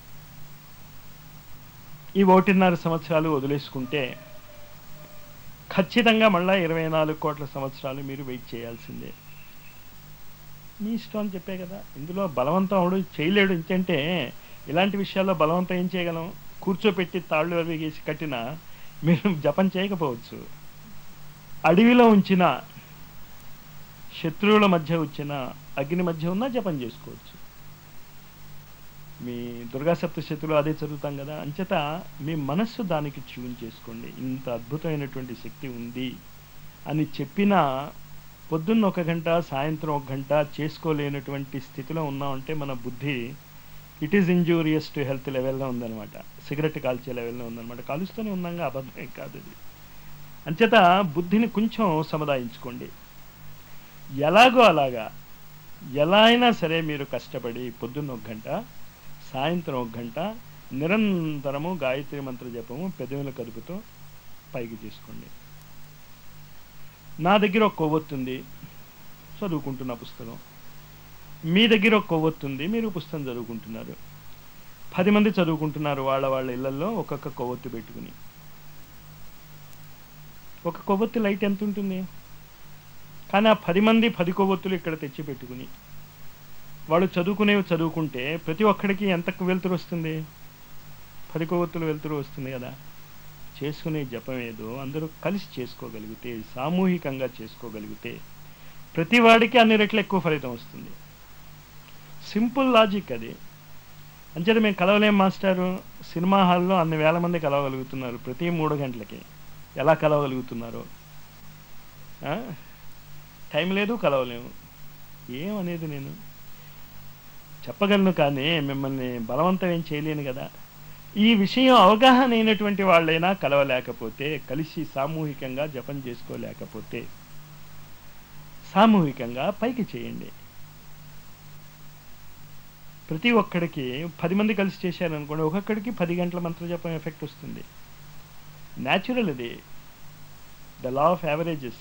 ఈ ఒకటిన్నర సంవత్సరాలు వదిలేసుకుంటే ఖచ్చితంగా మళ్ళీ ఇరవై నాలుగు కోట్ల సంవత్సరాలు మీరు వెయిట్ చేయాల్సిందే. మీ ఇష్టం అని చెప్పే కదా, ఇందులో బలవంతం అవడు చేయలేడు. ఇంకంటే ఇలాంటి విషయాల్లో బలవంతం ఏం చేయగలం, కూర్చోపెట్టి తాళ్ళు అవి వేసి కట్టినా మీరు జపం చేయకపోవచ్చు. అడవిలో ఉంచిన శత్రువుల మధ్య వచ్చిన అగ్ని మధ్య ఉన్నా జపం చేసుకోవచ్చు. మీ దుర్గా సప్తశతులు అదే చదువుతాం కదా. అంచేత మీ మనస్సు దానికి ట్యూన్ చేసుకోండి. ఇంత అద్భుతమైనటువంటి శక్తి ఉంది అని చెప్పినా పొద్దున్న ఒక గంట, సాయంత్రం ఒక గంట చేసుకోలేనటువంటి స్థితిలో ఉన్నామంటే మన బుద్ధి it is injurious to health లెవెల్లో ఉందన్నమాట. సిగరెట్ కాల్చే లెవెల్లో ఉందన్నమాట. కాలుస్తూనే ఉన్నాగా, అబద్ధం కాదు అది. అంచేత బుద్ధిని కొంచెం సముదాయించుకోండి. ఎలాగో అలాగా ఎలా అయినా సరే మీరు కష్టపడి పొద్దున్న ఒక గంట, సాయంత్రం ఒక గంట నిరంతరము గాయత్రి మంత్ర జపము పెదవుల కదుపుతో పైకి చేసుకోండి. నా దగ్గర ఒక కొవ్వొత్తుంది, చదువుకుంటున్న పుస్తకం. మీ దగ్గర ఒక కొవ్వొత్తుంది, మీరు పుస్తకం చదువుకుంటున్నారు. పది మంది చదువుకుంటున్నారు వాళ్ళ వాళ్ళ ఇళ్లలో ఒక్కొక్క కొవ్వొత్తి పెట్టుకుని. ఒక కొవ్వొత్తి లైట్ ఎంత ఉంటుంది, కానీ ఆ పది మంది పది కొవ్వొత్తులు ఇక్కడ తెచ్చి పెట్టుకుని వాళ్ళు చదువుకునేవి చదువుకుంటే ప్రతి ఒక్కడికి ఎంత వెలుతురు వస్తుంది, పది కొవ్వొత్తులు వెలుతురు వస్తుంది కదా. చేసుకునే జపం ఏదో అందరూ కలిసి చేసుకోగలిగితే, సామూహికంగా చేసుకోగలిగితే ప్రతి వాడికి అన్ని రెట్లు ఎక్కువ ఫలితం వస్తుంది. సింపుల్ లాజిక్ అది. అంచేత మేము కలవలేం మాస్టారు, సినిమా హాల్లో అన్ని వేల మంది కలవగలుగుతున్నారు ప్రతి మూడు గంటలకి. ఎలా కలవగలుగుతున్నారు? టైం లేదు, కలవలేము. ఏమనేది నేను చెప్పగలను, కానీ మిమ్మల్ని బలవంతం ఏం చేయలేను కదా. ఈ విషయం అవగాహన అయినటువంటి వాళ్ళైనా కలవలేకపోతే, కలిసి సామూహికంగా జపం చేసుకోలేకపోతే సామూహికంగా పైకి చేయండి. ప్రతి ఒక్కడికి పది మంది కలిసి చేశారనుకోండి, ఒక్కొక్కడికి పది గంటల మంత్ర జపం ఎఫెక్ట్ వస్తుంది. న్యాచురల్ అది, ద లా ఆఫ్ యావరేజెస్.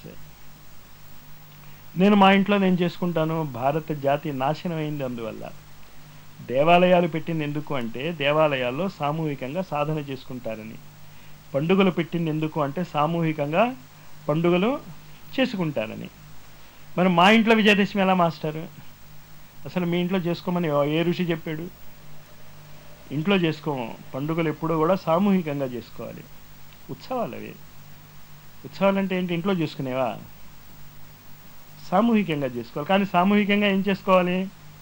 నేను మా ఇంట్లో నేను చేసుకుంటాను. భారత జాతి నాశనం అయింది అందువల్ల. దేవాలయాలు పెట్టింది ఎందుకు అంటే దేవాలయాల్లో సామూహికంగా సాధన చేసుకుంటారని. పండుగలు పెట్టింది ఎందుకు అంటే సామూహికంగా పండుగలు చేసుకుంటారని. మరి మా ఇంట్లో విజయదశమి ఎలా మాస్టారు? అసలు మీ ఇంట్లో చేసుకోమని ఏ ఋషి చెప్పాడు? ఇంట్లో చేసుకోము. పండుగలు ఎప్పుడూ కూడా సామూహికంగా చేసుకోవాలి. ఉత్సవాలు అవి. ఉత్సవాలంటే ఏంటి? ఇంట్లో చేసుకునేవా? సామూహికంగా చేసుకోవాలి. కానీ సామూహికంగా ఏం చేసుకోవాలి?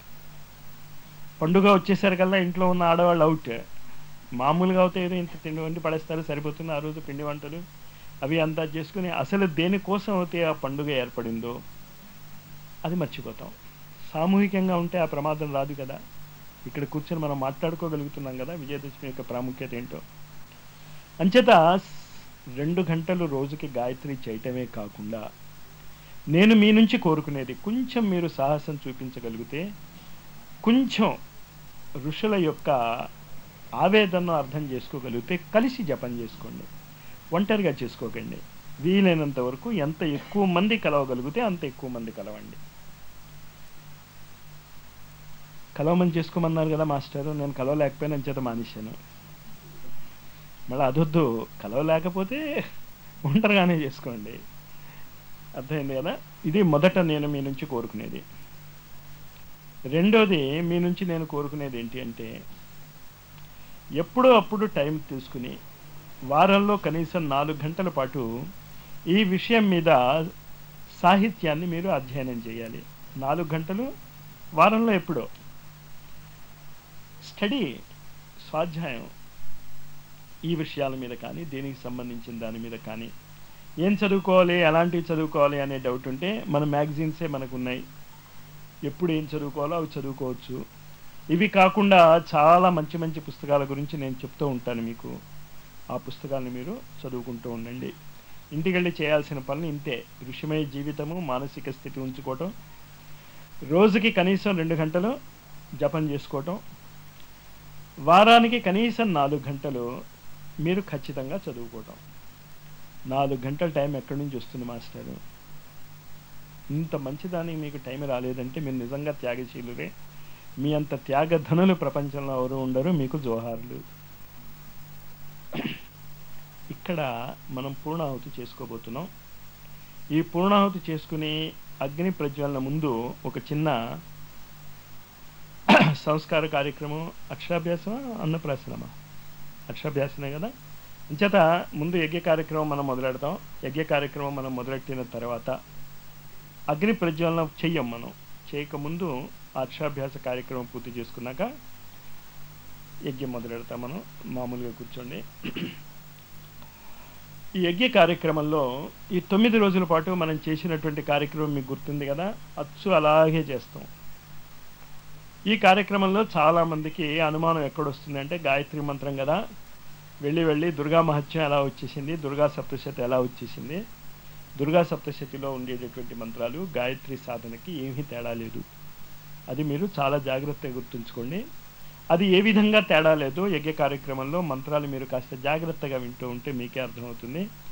పండుగ వచ్చేసరికల్లా ఇంట్లో ఉన్న ఆడవాళ్ళు అవుట్. మామూలుగా అవుతే ఏదో ఇంత తిండి వండి పడేస్తారు, సరిపోతుంది. ఆ రోజు పిండి వంటలు అవి అంతా చేసుకుని అసలు దేనికోసం అయితే ఆ పండుగ ఏర్పడిందో అది మర్చిపోతాం. సామూహికంగా ఉంటే ఆ ప్రమాదం రాదు కదా. ఇక్కడ కూర్చొని మనం మాట్లాడుకోగలుగుతున్నాం కదా విజయదశమి యొక్క ప్రాముఖ్యత ఏంటో. అంచేత రెండు గంటలు రోజుకి గాయత్రి చేయటమే కాకుండా నేను మీ నుంచి కోరుకునేది కొంచెం మీరు సాహసం చూపించగలిగితే, కొంచెం ఋషుల యొక్క ఆవేదనను అర్థం చేసుకోగలిగితే కలిసి జపం చేసుకోండి. ఒంటరిగా చేసుకోకండి. వీలైనంత వరకు ఎంత ఎక్కువ మంది కలవగలిగితే అంత ఎక్కువ మంది కలవండి. కలవమని చేసుకోమన్నారు కదా మాస్టర్, నేను కలవలేకపోయినా చేత మానేశాను. మళ్ళీ అదొద్దు. కలవలేకపోతే ఒంటరిగానే చేసుకోండి. అర్థమైంది కదా. ఇది మొదట నేను మీ నుంచి కోరుకునేది. రెండోది మీ నుంచి నేను కోరుకునేది ఏంటి అంటే, ఎప్పుడో అప్పుడు టైం తీసుకుని వారంలో కనీసం నాలుగు గంటల పాటు ఈ విషయం మీద సాహిత్యాన్ని మీరు అధ్యయనం చేయాలి. నాలుగు గంటలు వారంలో ఎప్పుడో స్టడీ, స్వాధ్యాయం ఈ విషయాల మీద కానీ దీనికి సంబంధించిన దాని మీద కానీ. ఏం చదువుకోవాలి, ఎలాంటివి చదువుకోవాలి అనే డౌట్ ఉంటే మన మ్యాగజైన్సే మనకు ఉన్నాయి. ఎప్పుడు ఏం చదువుకోవాలో అవి చదువుకోవచ్చు. ఇవి కాకుండా చాలా మంచి మంచి పుస్తకాల గురించి నేను చెప్తూ ఉంటాను మీకు. ఆ పుస్తకాలను మీరు చదువుకుంటూ ఉండండి. ఇంటికి వెళ్ళి చేయాల్సిన పనులు ఇంతే. ఋషిమయ జీవితము, మానసిక స్థితి ఉంచుకోవటం, రోజుకి కనీసం రెండు గంటలు జపం చేసుకోవటం, వారానికి కనీసం నాలుగు గంటలు మీరు ఖచ్చితంగా చదువుకోవటం. నాలుగు గంటల టైం ఎక్కడి నుంచి వస్తుంది మాస్టరు? ఇంత మంచిదానికి మీకు టైం రాలేదంటే మీరు నిజంగా త్యాగశీలురే. మీ అంత త్యాగధనులు ప్రపంచంలో ఎవరు ఉండరు. మీకు జోహార్లు. ఇక్కడ మనం పూర్ణాహుతి చేసుకోబోతున్నాం. ఈ పూర్ణాహుతి చేసుకుని అగ్ని ప్రజ్వలన ముందు ఒక చిన్న సంస్కార కార్యక్రమం. అక్షరాభ్యాసమా, అన్నప్రాసనమా? అక్షరాభ్యాసనే కదా. అంచేత ముందు యజ్ఞ కార్యక్రమం మనం మొదలెడతాం. యజ్ఞ కార్యక్రమం మనం మొదలెట్టిన తర్వాత అగ్ని ప్రజ్వలన చెయ్యం. మనం చేయకముందు అక్షరాభ్యాస కార్యక్రమం పూర్తి చేసుకున్నాక యజ్ఞం మొదలెడతాం. మనం మామూలుగా కూర్చోండి. ఈ యజ్ఞ కార్యక్రమంలో ఈ తొమ్మిది రోజుల పాటు మనం చేసినటువంటి కార్యక్రమం మీకు గుర్తుంది కదా. అచ్చు అలాగే చేస్తాం. ఈ కార్యక్రమంలో చాలామందికి అనుమానం ఎక్కడొస్తుంది అంటే, గాయత్రి మంత్రం కదా, వెళ్ళి వెళ్ళి దుర్గా మహత్యం ఎలా వచ్చేసింది, దుర్గా సప్తశతి ఎలా వచ్చేసింది, దుర్గా సప్తశతిలో ఉండేటటువంటి మంత్రాలు గాయత్రి సాధనకి ఏమీ తేడా లేదు. అది మీరు చాలా జాగ్రత్తగా గుర్తుంచుకోండి. అది ఏ విధంగా తేడా లేదో యజ్ఞ కార్యక్రమంలో మంత్రాలు మీరు కాస్త జాగ్రత్తగా వింటూ ఉంటే మీకే అర్థమవుతుంది.